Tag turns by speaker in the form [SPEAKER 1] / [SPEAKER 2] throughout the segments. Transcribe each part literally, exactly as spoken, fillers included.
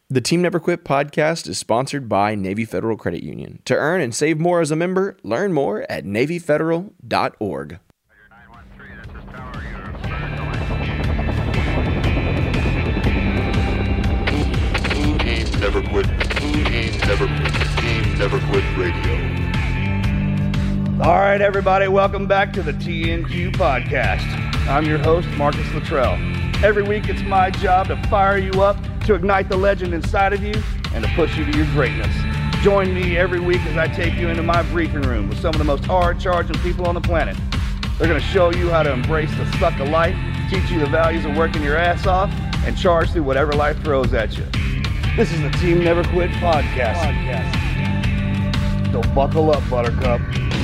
[SPEAKER 1] The Team Never Quit podcast is sponsored by Navy Federal Credit Union. To earn and save more as a member, learn more at navy federal dot org.
[SPEAKER 2] Team Never Quit. Team Never Quit. Team Never Quit Radio.
[SPEAKER 3] All right, everybody, welcome back to the T N Q podcast. I'm your host, Marcus Luttrell. Every week, it's my job to fire you up, to ignite the legend inside of you, and to push you to your greatness. Join me every week as I take you into my briefing room with some of the most hard-charging people on the planet. They're going to show you how to embrace the suck of life, teach you the values of working your ass off, and charge through whatever life throws at you. This is the Team Never Quit podcast. podcast. So buckle up, Buttercup.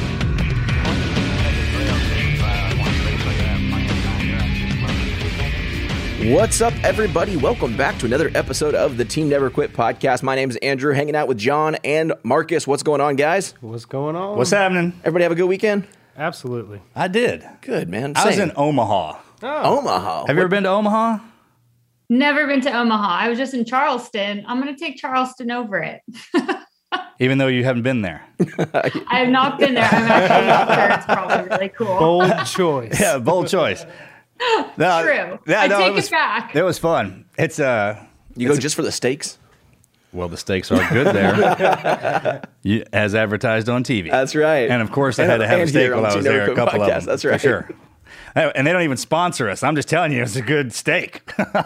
[SPEAKER 1] What's up, everybody? Welcome back to another episode of the Team Never Quit podcast. My name is Andrew, hanging out with John and Marcus. What's going on, guys?
[SPEAKER 4] What's going on?
[SPEAKER 3] What's happening?
[SPEAKER 1] Everybody have a good weekend?
[SPEAKER 4] Absolutely.
[SPEAKER 5] I did.
[SPEAKER 1] Good, man.
[SPEAKER 5] I was
[SPEAKER 1] Same.
[SPEAKER 5] in Omaha.
[SPEAKER 4] Oh.
[SPEAKER 1] Omaha.
[SPEAKER 5] Have you ever been to Omaha?
[SPEAKER 6] Never been to Omaha. I was just in Charleston. I'm going to take Charleston over it.
[SPEAKER 5] Even though you haven't been there.
[SPEAKER 6] I have not been there. I'm actually sure it's probably really cool.
[SPEAKER 4] Bold choice.
[SPEAKER 5] Yeah, bold choice. No,
[SPEAKER 6] True.
[SPEAKER 5] Yeah,
[SPEAKER 6] I
[SPEAKER 5] no,
[SPEAKER 6] take
[SPEAKER 5] it, was,
[SPEAKER 6] it back.
[SPEAKER 5] It was fun. It's uh,
[SPEAKER 1] You
[SPEAKER 5] it's
[SPEAKER 1] go
[SPEAKER 5] a,
[SPEAKER 1] just for the steaks?
[SPEAKER 5] well, the steaks are good there, you, as advertised on T V.
[SPEAKER 1] That's right.
[SPEAKER 5] And of course, I had to have a
[SPEAKER 1] And
[SPEAKER 5] steak
[SPEAKER 1] here
[SPEAKER 5] while
[SPEAKER 1] on
[SPEAKER 5] I was
[SPEAKER 1] Team
[SPEAKER 5] there.
[SPEAKER 1] Never
[SPEAKER 5] A
[SPEAKER 1] Quit
[SPEAKER 5] couple of
[SPEAKER 1] podcast.
[SPEAKER 5] them,
[SPEAKER 1] That's right.
[SPEAKER 5] for sure. And they don't even sponsor us. I'm just telling you, it's a good steak.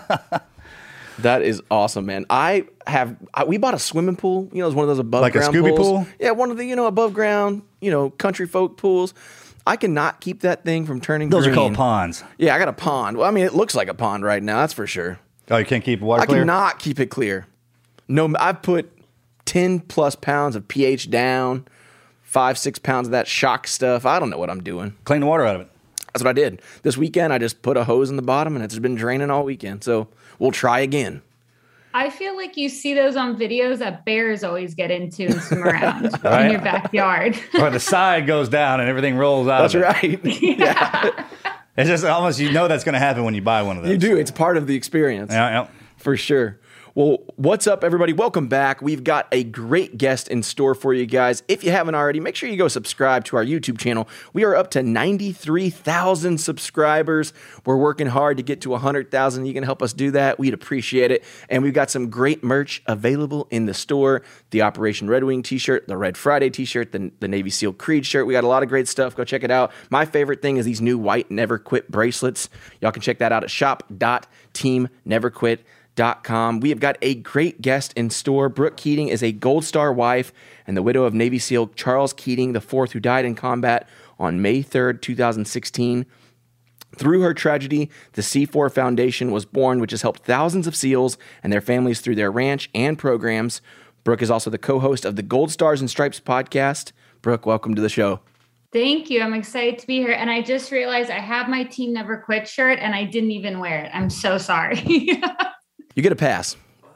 [SPEAKER 1] That is awesome, man. I have, I, we bought a swimming pool. You know, it's one of those above
[SPEAKER 5] Like a
[SPEAKER 1] ground
[SPEAKER 5] Scooby
[SPEAKER 1] pools.
[SPEAKER 5] pool?
[SPEAKER 1] Yeah, one of the, you know, above ground, you know, country folk pools. I cannot keep that thing from turning
[SPEAKER 5] Those
[SPEAKER 1] green.
[SPEAKER 5] are called ponds.
[SPEAKER 1] Yeah, I got a pond. Well, I mean, it looks like a pond right now. That's for sure.
[SPEAKER 5] Oh, you can't keep water
[SPEAKER 1] I
[SPEAKER 5] clear?
[SPEAKER 1] cannot keep it clear. No, I've put ten plus pounds of pH down, five, six pounds of that shock stuff. I don't know what I'm doing.
[SPEAKER 5] Clean the water out of it.
[SPEAKER 1] That's what I did. This weekend, I just put a hose in the bottom, and it's been draining all weekend. So we'll try again.
[SPEAKER 6] I feel like you see those on videos that bears always get into and swim around
[SPEAKER 5] Right.
[SPEAKER 6] in your backyard.
[SPEAKER 5] Or the side goes down and everything rolls out
[SPEAKER 1] That's
[SPEAKER 5] of it.
[SPEAKER 1] right. Yeah.
[SPEAKER 5] It's just almost, you know that's going to happen when you buy one of those.
[SPEAKER 1] You do. It's part of the experience.
[SPEAKER 5] Yeah, yeah.
[SPEAKER 1] For sure. Well, what's up, everybody? Welcome back. We've got a great guest in store for you guys. If you haven't already, make sure you go subscribe to our YouTube channel. We are up to ninety-three thousand subscribers. We're working hard to get to one hundred thousand. You can help us do that. We'd appreciate it. And we've got some great merch available in the store. The Operation Red Wing t-shirt, the Red Friday t-shirt, the, the Navy SEAL Creed shirt. We got a lot of great stuff. Go check it out. My favorite thing is these new white Never Quit bracelets. Y'all can check that out at shop dot team never quit dot com. We have got a great guest in store. Brooke Keating is a Gold Star wife and the widow of Navy SEAL Charles Keating the fourth, who died in combat on May third, two thousand sixteen. Through her tragedy, the C four Foundation was born, which has helped thousands of SEALs and their families through their ranch and programs. Brooke is also the co-host of the Gold Stars and Stripes podcast. Brooke, welcome to the show.
[SPEAKER 6] Thank you. I'm excited to be here. And I just realized I have my Team Never Quit shirt and I didn't even wear it. I'm so sorry.
[SPEAKER 1] You get a pass.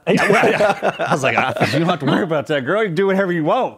[SPEAKER 5] I was like, ah, you don't have to worry about that, girl. You can do whatever you want.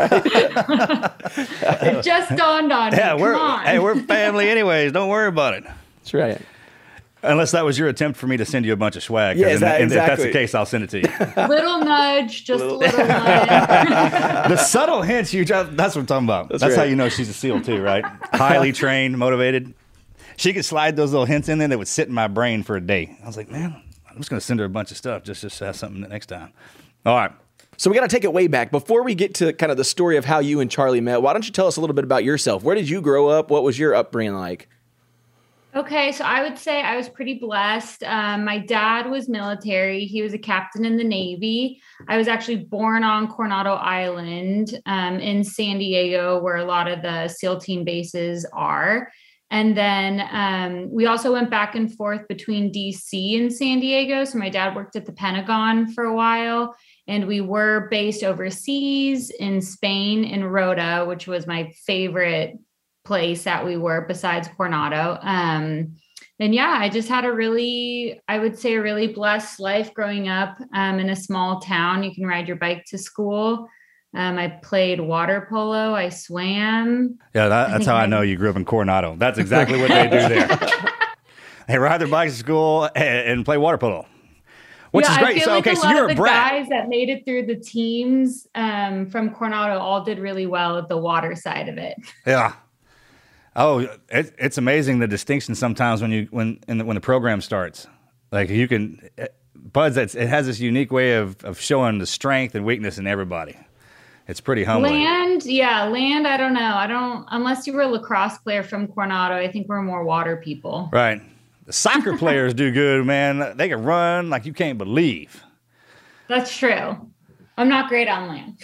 [SPEAKER 6] It just dawned on me.
[SPEAKER 5] Yeah,
[SPEAKER 6] Come
[SPEAKER 5] we're
[SPEAKER 6] on.
[SPEAKER 5] hey, we're family anyways. Don't worry about it.
[SPEAKER 1] That's right.
[SPEAKER 5] Unless that was your attempt for me to send you a bunch of swag. 'cause
[SPEAKER 1] Yeah,
[SPEAKER 5] in-
[SPEAKER 1] exactly.
[SPEAKER 5] in- If that's the case, I'll send it to you.
[SPEAKER 6] Little nudge, just a little nudge.
[SPEAKER 5] The subtle hints you just, that's what I'm talking about.
[SPEAKER 1] That's
[SPEAKER 5] That's, how
[SPEAKER 1] right.
[SPEAKER 5] you know she's a SEAL too, right? Highly trained, motivated. She could slide those little hints in there that would sit in my brain for a day. I was like, man, I'm just going to send her a bunch of stuff just just to have something the next time. All right.
[SPEAKER 1] So we got to take it way back. Before we get to kind of the story of how you and Charlie met, why don't you tell us a little bit about yourself? Where did you grow up? What was your upbringing like?
[SPEAKER 6] Okay, so I would say I was pretty blessed. Um, my dad was military. He was a captain in the Navy. I was actually born on Coronado Island um, in San Diego, where a lot of the SEAL team bases are. And then um, we also went back and forth between D C and San Diego. So my dad worked at the Pentagon for a while, and we were based overseas in Spain, in Rota, which was my favorite place that we were besides Coronado. Um, and yeah, I just had a really, I would say a really blessed life growing up um, in a small town. You can ride your bike to school. Um, I played water polo. I swam.
[SPEAKER 5] Yeah, that, that's how I know you grew up in Coronado. That's exactly what they do there. They ride their bikes to school and, and play water polo. which
[SPEAKER 6] yeah,
[SPEAKER 5] is great.
[SPEAKER 6] I feel
[SPEAKER 5] So,
[SPEAKER 6] like
[SPEAKER 5] okay,
[SPEAKER 6] a
[SPEAKER 5] so
[SPEAKER 6] lot
[SPEAKER 5] you're
[SPEAKER 6] of
[SPEAKER 5] a
[SPEAKER 6] the
[SPEAKER 5] brat.
[SPEAKER 6] guys that made it through the teams um, from Coronado all did really well at the water side of it.
[SPEAKER 5] Yeah. Oh, it, it's amazing the distinction sometimes when you when in the, when the program starts. Like you can, Buds, it's, it has this unique way of of showing the strength and weakness in everybody. It's pretty humbling.
[SPEAKER 6] Land, yeah, land. I don't know. I don't unless you were a lacrosse player from Coronado. I think we're more water people.
[SPEAKER 5] Right. The soccer players do good, man. They can run like you can't believe.
[SPEAKER 6] That's true. I'm not great on land.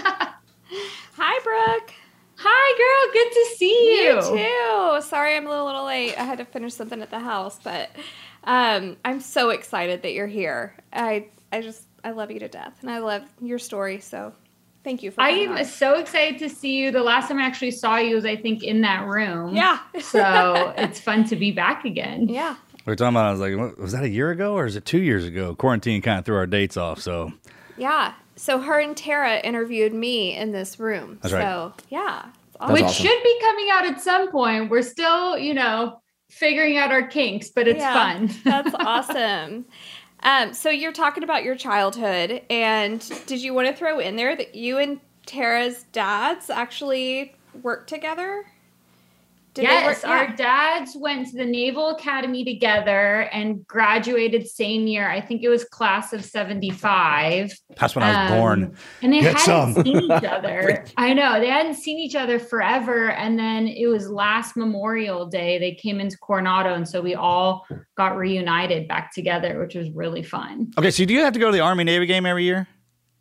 [SPEAKER 7] Hi, Brooke.
[SPEAKER 6] Hi, girl. Good to see you.
[SPEAKER 7] You too. Sorry, I'm a little, little late. I had to finish something at the house, but um, I'm so excited that you're here. I, I just, I love you to death, and I love your story. So, thank you for.
[SPEAKER 6] I
[SPEAKER 7] coming
[SPEAKER 6] am
[SPEAKER 7] on.
[SPEAKER 6] so excited to see you. The last time I actually saw you was, I think, in that room.
[SPEAKER 7] Yeah.
[SPEAKER 6] So it's fun to be back again.
[SPEAKER 7] Yeah.
[SPEAKER 5] We were talking about, I was like, what, was that a year ago or is it two years ago? Quarantine kind of threw our dates off, so.
[SPEAKER 7] Yeah. So her and Tara interviewed me in this room.
[SPEAKER 5] That's
[SPEAKER 7] so,
[SPEAKER 5] right.
[SPEAKER 7] yeah. It's
[SPEAKER 1] That's
[SPEAKER 6] Which
[SPEAKER 1] awesome.
[SPEAKER 6] should be coming out at some point. We're still, you know, figuring out our kinks, but it's
[SPEAKER 7] Yeah,
[SPEAKER 6] fun.
[SPEAKER 7] That's awesome. Um, so you're talking about your childhood, and did you want to throw in there that you and Tara's dads actually worked together? Did they
[SPEAKER 6] Yes,
[SPEAKER 7] work-
[SPEAKER 6] our
[SPEAKER 7] yeah.
[SPEAKER 6] dads went to the Naval Academy together and graduated same year. I think it was class of seventy-five.
[SPEAKER 5] That's when I was
[SPEAKER 6] Um,
[SPEAKER 5] born.
[SPEAKER 6] And they
[SPEAKER 5] Get
[SPEAKER 6] hadn't
[SPEAKER 5] some.
[SPEAKER 6] seen each other. I know. They hadn't seen each other forever. And then it was last Memorial Day. They came into Coronado. And so we all got reunited back together, which was really fun.
[SPEAKER 5] Okay, so do you have to go to the Army Navy game every year?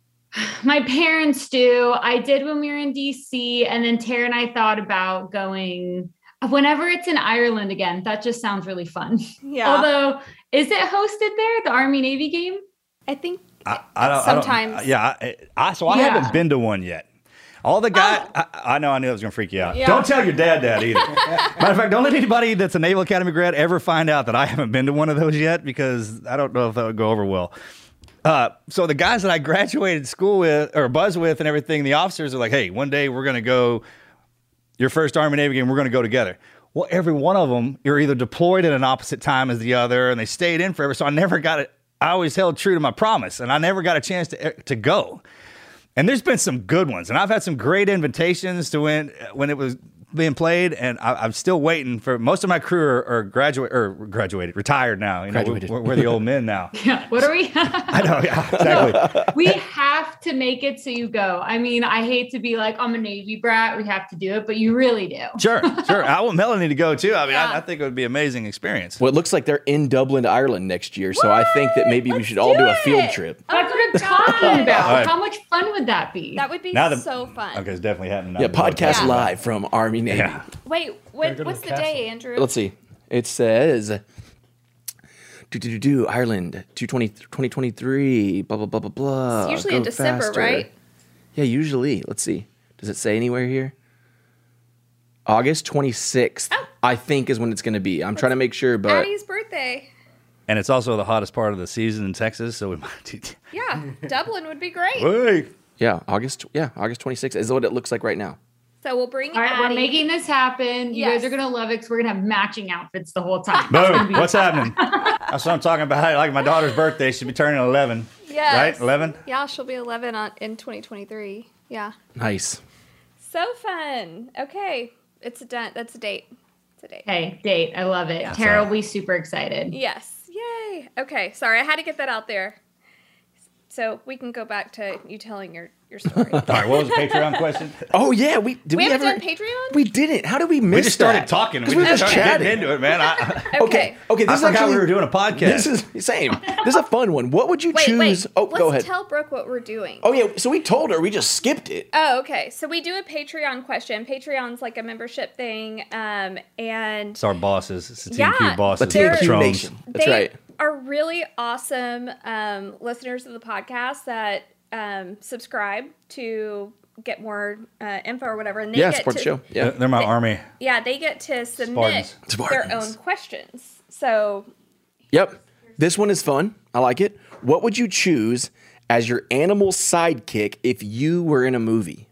[SPEAKER 6] My parents do. I did when we were in D C. And then Tara and I thought about going whenever it's in Ireland again. That just sounds really fun.
[SPEAKER 7] Yeah.
[SPEAKER 6] Although, is it hosted there, the Army Navy game?
[SPEAKER 7] I think
[SPEAKER 5] I, I don't, I don't-
[SPEAKER 7] sometimes.
[SPEAKER 5] yeah, I, I, so I
[SPEAKER 6] Yeah.
[SPEAKER 5] haven't been to one yet. All the guys, I, I know I knew it was going to freak you out.
[SPEAKER 7] Yeah.
[SPEAKER 5] Don't tell your dad that either. Matter of fact, don't let anybody that's a Naval Academy grad ever find out that I haven't been to one of those yet, because I don't know if that would go over well. Uh, so the guys that I graduated school with or Buzz with and everything, the officers are like, hey, one day we're going to go, your first Army Navy game, we're going to go together. Well, every one of them, you're either deployed at an opposite time as the other, and they stayed in forever. So I never got it. I always held true to my promise, and I never got a chance to to go. And there's been some good ones, and I've had some great invitations to when when it was being played, and I, I'm still waiting for most of my crew are, are graduate or graduated, retired now. You know,
[SPEAKER 1] Graduated.
[SPEAKER 5] We're, we're the old men now.
[SPEAKER 6] Yeah. What are we?
[SPEAKER 5] I know, yeah, exactly.
[SPEAKER 6] We have to make it so you go. I mean, I hate to be like, I'm a Navy brat. We have to do it, but you really do.
[SPEAKER 5] Sure, sure. I want Melanie to go too. I mean,
[SPEAKER 7] Yeah.
[SPEAKER 5] I, I think it would be an amazing experience.
[SPEAKER 1] Well, it looks like they're in Dublin, Ireland next year. So I think that maybe we
[SPEAKER 7] Let's
[SPEAKER 1] should all do a
[SPEAKER 7] do
[SPEAKER 1] field
[SPEAKER 7] it.
[SPEAKER 1] trip.
[SPEAKER 6] That's
[SPEAKER 7] Oh
[SPEAKER 6] what I'm
[SPEAKER 7] my
[SPEAKER 6] talking
[SPEAKER 7] gosh.
[SPEAKER 6] about.
[SPEAKER 5] All right.
[SPEAKER 6] How much fun would that be?
[SPEAKER 7] That would be
[SPEAKER 5] Now the-
[SPEAKER 7] so fun.
[SPEAKER 5] Okay, it's definitely happening.
[SPEAKER 1] Yeah, podcast
[SPEAKER 7] Yeah.
[SPEAKER 1] live from Army Navy.
[SPEAKER 5] Yeah.
[SPEAKER 7] Wait, what,
[SPEAKER 4] go to
[SPEAKER 7] what's
[SPEAKER 4] the
[SPEAKER 7] the
[SPEAKER 4] castle.
[SPEAKER 7] day, Andrew?
[SPEAKER 1] Let's see. It says, do, do, do, do, Ireland, two twenty, twenty twenty-three, blah, blah, blah, blah, blah.
[SPEAKER 7] It's usually
[SPEAKER 1] Go
[SPEAKER 7] in December,
[SPEAKER 1] faster.
[SPEAKER 7] right?
[SPEAKER 1] Yeah, usually. Let's see. Does it say anywhere here? August twenty-sixth,
[SPEAKER 7] Oh.
[SPEAKER 1] I think, is when it's going to be. I'm trying to make sure, but
[SPEAKER 7] Addie's birthday.
[SPEAKER 5] And it's also the hottest part of the season in Texas, so we might do.
[SPEAKER 7] Yeah, Dublin would be great.
[SPEAKER 5] Hey.
[SPEAKER 1] yeah, August, yeah, August twenty-sixth is what it looks like right now.
[SPEAKER 7] So we'll bring
[SPEAKER 6] All right,
[SPEAKER 7] Addie.
[SPEAKER 6] we're making this happen. You
[SPEAKER 7] Yes.
[SPEAKER 6] guys are gonna love it because we're gonna have matching outfits the whole time. It's gonna
[SPEAKER 5] Boom.
[SPEAKER 6] be-
[SPEAKER 5] What's happening? That's what I'm talking about. Like my daughter's birthday, she'll be turning eleven.
[SPEAKER 7] Yes.
[SPEAKER 5] Right? eleven?
[SPEAKER 7] Yeah, she'll be eleven on, in twenty twenty-three. Yeah.
[SPEAKER 1] Nice.
[SPEAKER 7] So fun. Okay. It's a done. That's a date. It's a date.
[SPEAKER 6] Okay, date. I love it. Tara will be super excited.
[SPEAKER 7] Yes. Yay. Okay. Sorry, I had to get that out there. So we can go back to you telling your, your story.
[SPEAKER 5] All right, what was the Patreon question?
[SPEAKER 1] Oh, yeah. We, did
[SPEAKER 7] we
[SPEAKER 1] we,
[SPEAKER 7] haven't
[SPEAKER 1] ever,
[SPEAKER 7] done Patreon?
[SPEAKER 1] We didn't. How did we miss
[SPEAKER 5] We just started
[SPEAKER 1] that?
[SPEAKER 5] talking. We
[SPEAKER 1] 'Cause we were
[SPEAKER 5] just
[SPEAKER 1] just
[SPEAKER 5] started
[SPEAKER 1] chatting.
[SPEAKER 5] getting into it, man. I,
[SPEAKER 7] okay.
[SPEAKER 1] Okay, this
[SPEAKER 5] I
[SPEAKER 1] is
[SPEAKER 5] forgot
[SPEAKER 1] actually,
[SPEAKER 5] we were doing a podcast.
[SPEAKER 1] This is same. This is a fun one. What would you
[SPEAKER 7] Wait,
[SPEAKER 1] choose?
[SPEAKER 7] wait.
[SPEAKER 1] Oh,
[SPEAKER 7] Let's
[SPEAKER 1] go ahead.
[SPEAKER 7] tell Brooke what we're doing.
[SPEAKER 1] Oh, yeah. So we told her. We just skipped it.
[SPEAKER 7] Oh, okay. So we do a Patreon question. Patreon's like a membership thing. Um, and
[SPEAKER 5] It's our bosses. It's the T
[SPEAKER 7] Yeah,
[SPEAKER 5] Q bosses.
[SPEAKER 1] The T N
[SPEAKER 7] They're-
[SPEAKER 1] Q
[SPEAKER 5] patrons.
[SPEAKER 1] Nation. That's
[SPEAKER 7] they
[SPEAKER 1] right.
[SPEAKER 7] are really awesome um, listeners of the podcast that um, subscribe to get more uh, info or whatever. And they
[SPEAKER 1] Yeah,
[SPEAKER 7] get
[SPEAKER 1] support
[SPEAKER 7] to,
[SPEAKER 1] the show.
[SPEAKER 5] They're,
[SPEAKER 1] Yeah.
[SPEAKER 5] they're my army.
[SPEAKER 7] Yeah, they get to submit
[SPEAKER 5] Spartans.
[SPEAKER 7] their
[SPEAKER 1] Spartans.
[SPEAKER 7] own questions. So
[SPEAKER 1] Yep. This one is fun. I like it. What would you choose as your animal sidekick if you were in a movie?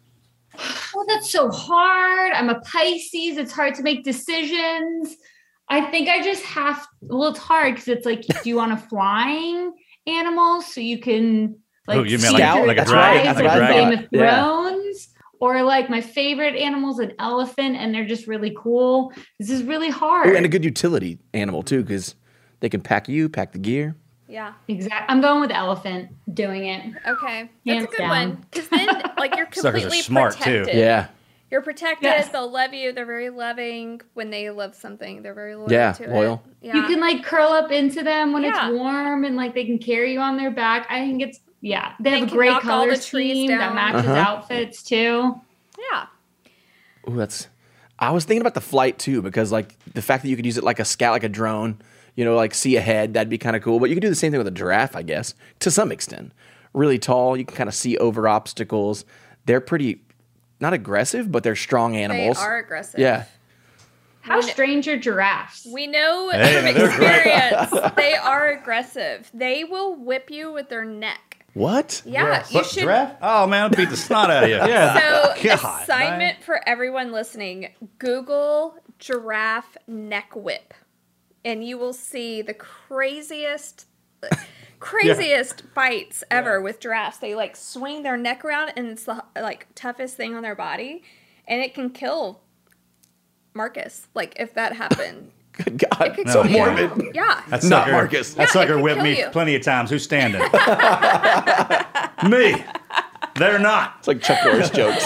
[SPEAKER 6] Oh, that's so hard. I'm a Pisces. It's hard to make decisions. I think I just have, well, it's hard because it's like, do you want a flying animal so you can like
[SPEAKER 5] Oh, you mean
[SPEAKER 1] like-
[SPEAKER 6] scout
[SPEAKER 1] like a
[SPEAKER 6] the
[SPEAKER 1] dragon?
[SPEAKER 6] eyes
[SPEAKER 1] Like a
[SPEAKER 6] of
[SPEAKER 1] dragon.
[SPEAKER 6] Game of
[SPEAKER 1] Yeah.
[SPEAKER 6] Thrones? Or like my favorite animal's an elephant and they're just really cool. This is really hard.
[SPEAKER 1] Ooh, and a good utility animal too, because they can pack you, pack the gear.
[SPEAKER 7] Yeah.
[SPEAKER 6] Exactly. I'm going with elephant doing it.
[SPEAKER 7] Okay. That's
[SPEAKER 6] Hands
[SPEAKER 7] a good
[SPEAKER 6] down.
[SPEAKER 7] one. Because then, like, you're
[SPEAKER 5] Suckers are
[SPEAKER 7] completely
[SPEAKER 5] smart, too.
[SPEAKER 7] protected.
[SPEAKER 1] Yeah.
[SPEAKER 7] You're protected.
[SPEAKER 6] Yes.
[SPEAKER 7] They'll love you. They're very loving. When they love something, they're very loyal
[SPEAKER 1] Yeah,
[SPEAKER 7] to
[SPEAKER 1] loyal.
[SPEAKER 7] it. Yeah.
[SPEAKER 6] You can like curl up into them when
[SPEAKER 7] Yeah.
[SPEAKER 6] it's warm and like they can carry you on their back. I think it's, yeah. They,
[SPEAKER 7] They
[SPEAKER 6] have a
[SPEAKER 7] can
[SPEAKER 6] great
[SPEAKER 7] knock all
[SPEAKER 6] color
[SPEAKER 7] the trees
[SPEAKER 6] scheme
[SPEAKER 7] down.
[SPEAKER 6] that matches
[SPEAKER 1] Uh-huh.
[SPEAKER 6] outfits too.
[SPEAKER 7] yeah.
[SPEAKER 1] Ooh, that's. I was thinking about the flight too, because like the fact that you could use it like a scout, like a drone, you know, like see ahead, that'd be kind of cool. But you could do the same thing with a giraffe, I guess, to some extent. Really tall, you can kind of see over obstacles. They're pretty, not aggressive, but they're strong animals.
[SPEAKER 7] They are aggressive.
[SPEAKER 1] Yeah.
[SPEAKER 6] How
[SPEAKER 7] We kn-
[SPEAKER 6] strange are giraffes?
[SPEAKER 7] We know
[SPEAKER 5] Hey,
[SPEAKER 7] from
[SPEAKER 5] they're great.
[SPEAKER 7] experience they are aggressive. They will whip you with their neck.
[SPEAKER 1] What?
[SPEAKER 7] Yeah, you
[SPEAKER 5] What,
[SPEAKER 7] should.
[SPEAKER 5] giraffe? Oh man, I'll beat the snot out of you. yeah.
[SPEAKER 7] So,
[SPEAKER 5] God,
[SPEAKER 7] assignment for everyone listening: Google giraffe neck whip, and you will see the craziest, craziest bites ever with giraffes. They like swing their neck around, and it's the like toughest thing on their body, and it can kill Marcus. Like if that happened,
[SPEAKER 1] Good God.
[SPEAKER 7] it could
[SPEAKER 1] So
[SPEAKER 7] kill you.
[SPEAKER 1] morbid.
[SPEAKER 7] Yeah.
[SPEAKER 5] That
[SPEAKER 1] Not
[SPEAKER 5] sucker,
[SPEAKER 1] Marcus.
[SPEAKER 5] That
[SPEAKER 7] Yeah, it
[SPEAKER 5] sucker
[SPEAKER 7] could
[SPEAKER 5] whipped
[SPEAKER 7] kill
[SPEAKER 5] me
[SPEAKER 7] you.
[SPEAKER 5] plenty of times. Who's standing? Me. They're not.
[SPEAKER 1] It's like Chuck Norris jokes.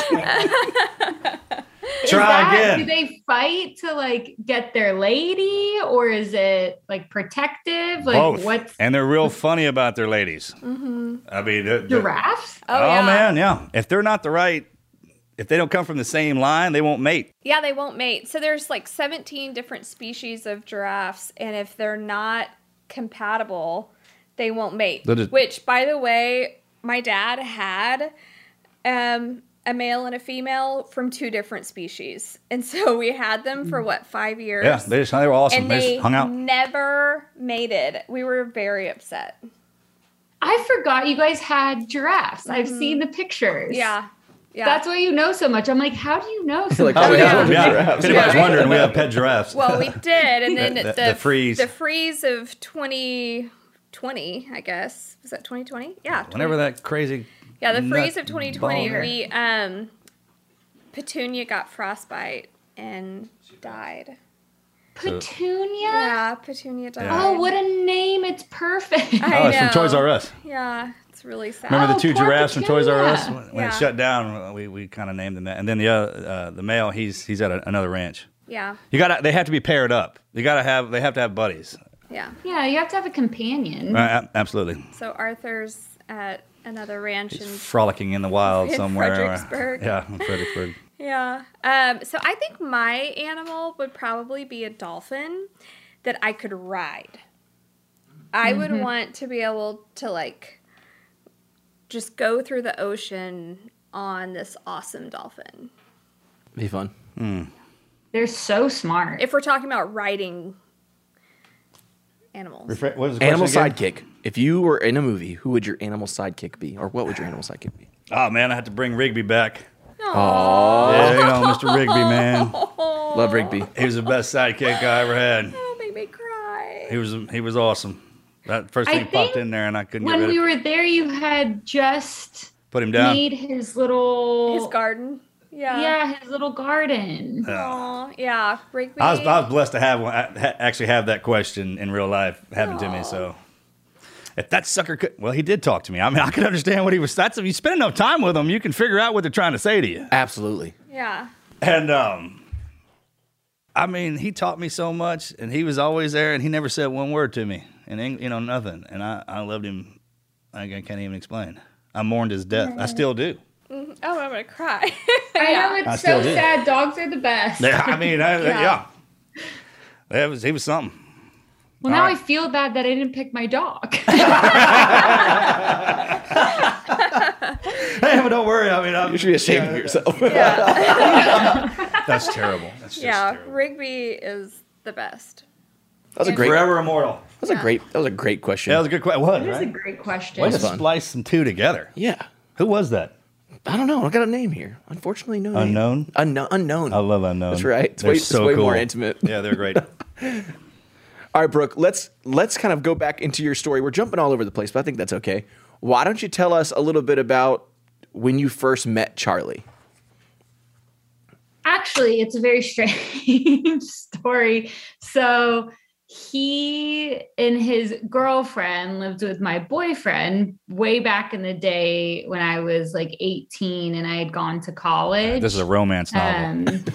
[SPEAKER 6] Is
[SPEAKER 5] Try
[SPEAKER 6] that-
[SPEAKER 5] again.
[SPEAKER 6] Do they fight to like get their lady, or is it like protective? Like
[SPEAKER 5] Both.
[SPEAKER 6] what's
[SPEAKER 5] And they're real funny about their ladies. Mm-hmm. I mean, they're, they're-
[SPEAKER 6] giraffes?
[SPEAKER 7] Oh,
[SPEAKER 5] oh
[SPEAKER 7] yeah.
[SPEAKER 5] man, yeah. If they're not the right, if they don't come from the same line, they won't mate.
[SPEAKER 7] Yeah, they won't mate. So there's like seventeen different species of giraffes, and if they're not compatible, they won't mate.
[SPEAKER 5] They'll just-
[SPEAKER 7] Which, by the way, my dad had um, a male and a female from two different species, and so we had them for what five years.
[SPEAKER 5] Yeah, they just they were awesome.
[SPEAKER 7] and
[SPEAKER 5] They,
[SPEAKER 7] they
[SPEAKER 5] just hung out.
[SPEAKER 7] never mated. We were very upset.
[SPEAKER 6] I forgot you guys had giraffes. I've seen the pictures.
[SPEAKER 7] Mm-hmm. Yeah, yeah.
[SPEAKER 6] That's why you know so much. I'm like, how do you know so
[SPEAKER 1] Like,
[SPEAKER 6] much?
[SPEAKER 1] oh,
[SPEAKER 5] yeah,
[SPEAKER 1] yeah.
[SPEAKER 5] yeah.
[SPEAKER 1] Giraffes.
[SPEAKER 5] If anybody's
[SPEAKER 7] Yeah.
[SPEAKER 5] wondering, we have pet giraffes.
[SPEAKER 7] Well, we did, and then
[SPEAKER 5] The-
[SPEAKER 7] the,
[SPEAKER 5] the-
[SPEAKER 7] the,
[SPEAKER 5] the freeze.
[SPEAKER 7] the freeze of twenty twenty, I guess. Was that twenty twenty? Yeah.
[SPEAKER 5] Whenever that crazy.
[SPEAKER 7] Yeah, the
[SPEAKER 5] nut
[SPEAKER 7] freeze of twenty twenty,
[SPEAKER 5] ball-
[SPEAKER 7] we um, Petunia got frostbite and died.
[SPEAKER 6] Petunia?
[SPEAKER 7] Yeah, Petunia died.
[SPEAKER 6] Oh, what a name. It's perfect.
[SPEAKER 7] I
[SPEAKER 5] Oh, it's from
[SPEAKER 7] know.
[SPEAKER 5] Toys R Us.
[SPEAKER 7] Yeah, it's really sad.
[SPEAKER 5] Remember the
[SPEAKER 6] Oh,
[SPEAKER 5] two
[SPEAKER 6] poor
[SPEAKER 5] giraffes from Toys R Us?
[SPEAKER 6] Petunia.
[SPEAKER 5] When, when
[SPEAKER 7] Yeah.
[SPEAKER 5] it shut down, we, we kind of named them that. And then the other, uh, the male, he's he's at a, another ranch.
[SPEAKER 7] Yeah,
[SPEAKER 5] You got to they have to be paired up. You got to have they have to have buddies.
[SPEAKER 7] yeah.
[SPEAKER 6] Yeah, you have to have a companion.
[SPEAKER 5] Uh, a- absolutely.
[SPEAKER 7] So Arthur's at another ranch in
[SPEAKER 5] Frolicking in the wild
[SPEAKER 7] in
[SPEAKER 5] somewhere.
[SPEAKER 7] Fredericksburg.
[SPEAKER 5] Yeah, in Fredericksburg.
[SPEAKER 7] Yeah. Um, so I think my animal would probably be a dolphin that I could ride. I would want to be able to like just go through the ocean on this awesome dolphin.
[SPEAKER 1] Be fun.
[SPEAKER 6] They're so smart.
[SPEAKER 7] If we're talking about riding animals.
[SPEAKER 5] Refre- what was the
[SPEAKER 1] Animal
[SPEAKER 5] question again?
[SPEAKER 1] sidekick. If you were in a movie, who would your animal sidekick be? Or what would your animal sidekick be?
[SPEAKER 5] Oh man, I had to bring Rigby back.
[SPEAKER 1] Oh,
[SPEAKER 5] Yeah, you know, Mister Rigby, man.
[SPEAKER 1] love Rigby.
[SPEAKER 5] He was the best sidekick I ever had.
[SPEAKER 7] Oh, make me cry.
[SPEAKER 5] He was he was awesome. That first
[SPEAKER 6] I
[SPEAKER 5] thing popped
[SPEAKER 6] think
[SPEAKER 5] in there, and I couldn't get
[SPEAKER 6] when
[SPEAKER 5] rid
[SPEAKER 6] we
[SPEAKER 5] of it.
[SPEAKER 6] were there, you had just
[SPEAKER 5] Put him down.
[SPEAKER 6] made his little
[SPEAKER 7] His garden. Yeah.
[SPEAKER 6] Yeah, his little garden.
[SPEAKER 7] Aw, yeah. Rigby.
[SPEAKER 5] I was I was blessed to have one, I ha- actually have that question in real life happen to me. So if that sucker could, well, he did talk to me. I mean, I could understand what he was. That's if you spend enough time with them, you can figure out what they're trying to say to you.
[SPEAKER 1] Absolutely.
[SPEAKER 7] Yeah.
[SPEAKER 5] And um, I mean, he taught me so much, and he was always there, and he never said one word to me, and Eng- you know nothing. And I, I loved him. I can't even explain. I mourned his death. I still do.
[SPEAKER 7] Oh, I'm gonna cry.
[SPEAKER 6] I know
[SPEAKER 5] I
[SPEAKER 6] it's
[SPEAKER 5] still
[SPEAKER 6] so
[SPEAKER 5] do.
[SPEAKER 6] sad. Dogs are the best.
[SPEAKER 5] Yeah, I mean, I,
[SPEAKER 7] Yeah.
[SPEAKER 5] yeah. That was he was something.
[SPEAKER 6] Well, now
[SPEAKER 5] All
[SPEAKER 6] I
[SPEAKER 5] right.
[SPEAKER 6] feel bad that I didn't pick my dog.
[SPEAKER 5] Hey, but don't worry. I mean, I'm,
[SPEAKER 1] You should be ashamed of yourself.
[SPEAKER 7] Yeah.
[SPEAKER 5] that's terrible. That's just
[SPEAKER 7] Yeah.
[SPEAKER 5] terrible.
[SPEAKER 7] Rigby is the best.
[SPEAKER 1] That was a great.
[SPEAKER 5] Forever immortal.
[SPEAKER 1] That was a great. That was a great question.
[SPEAKER 5] Yeah, that was a good question. What?
[SPEAKER 6] That is a
[SPEAKER 5] Right?
[SPEAKER 6] great question.
[SPEAKER 5] Way to
[SPEAKER 1] fun.
[SPEAKER 5] splice some two together.
[SPEAKER 1] yeah.
[SPEAKER 5] Who was that?
[SPEAKER 1] I don't know. I got a name here. Unfortunately, no name.
[SPEAKER 5] Unknown?
[SPEAKER 1] Unknown. Unknown.
[SPEAKER 5] I love unknown.
[SPEAKER 1] That's right. It's
[SPEAKER 5] They're
[SPEAKER 1] way, it's
[SPEAKER 5] so
[SPEAKER 1] way
[SPEAKER 5] cool.
[SPEAKER 1] more intimate.
[SPEAKER 5] Yeah, they're great.
[SPEAKER 1] All right, Brooke, let's let's kind of go back into your story. We're jumping all over the place, but I think that's okay. Why don't you tell us a little bit about when you first met Charlie?
[SPEAKER 6] Actually, it's a very strange story. So he and his girlfriend lived with my boyfriend way back in the day when I was like eighteen and I had gone to college.
[SPEAKER 5] This is a romance novel.
[SPEAKER 6] Um,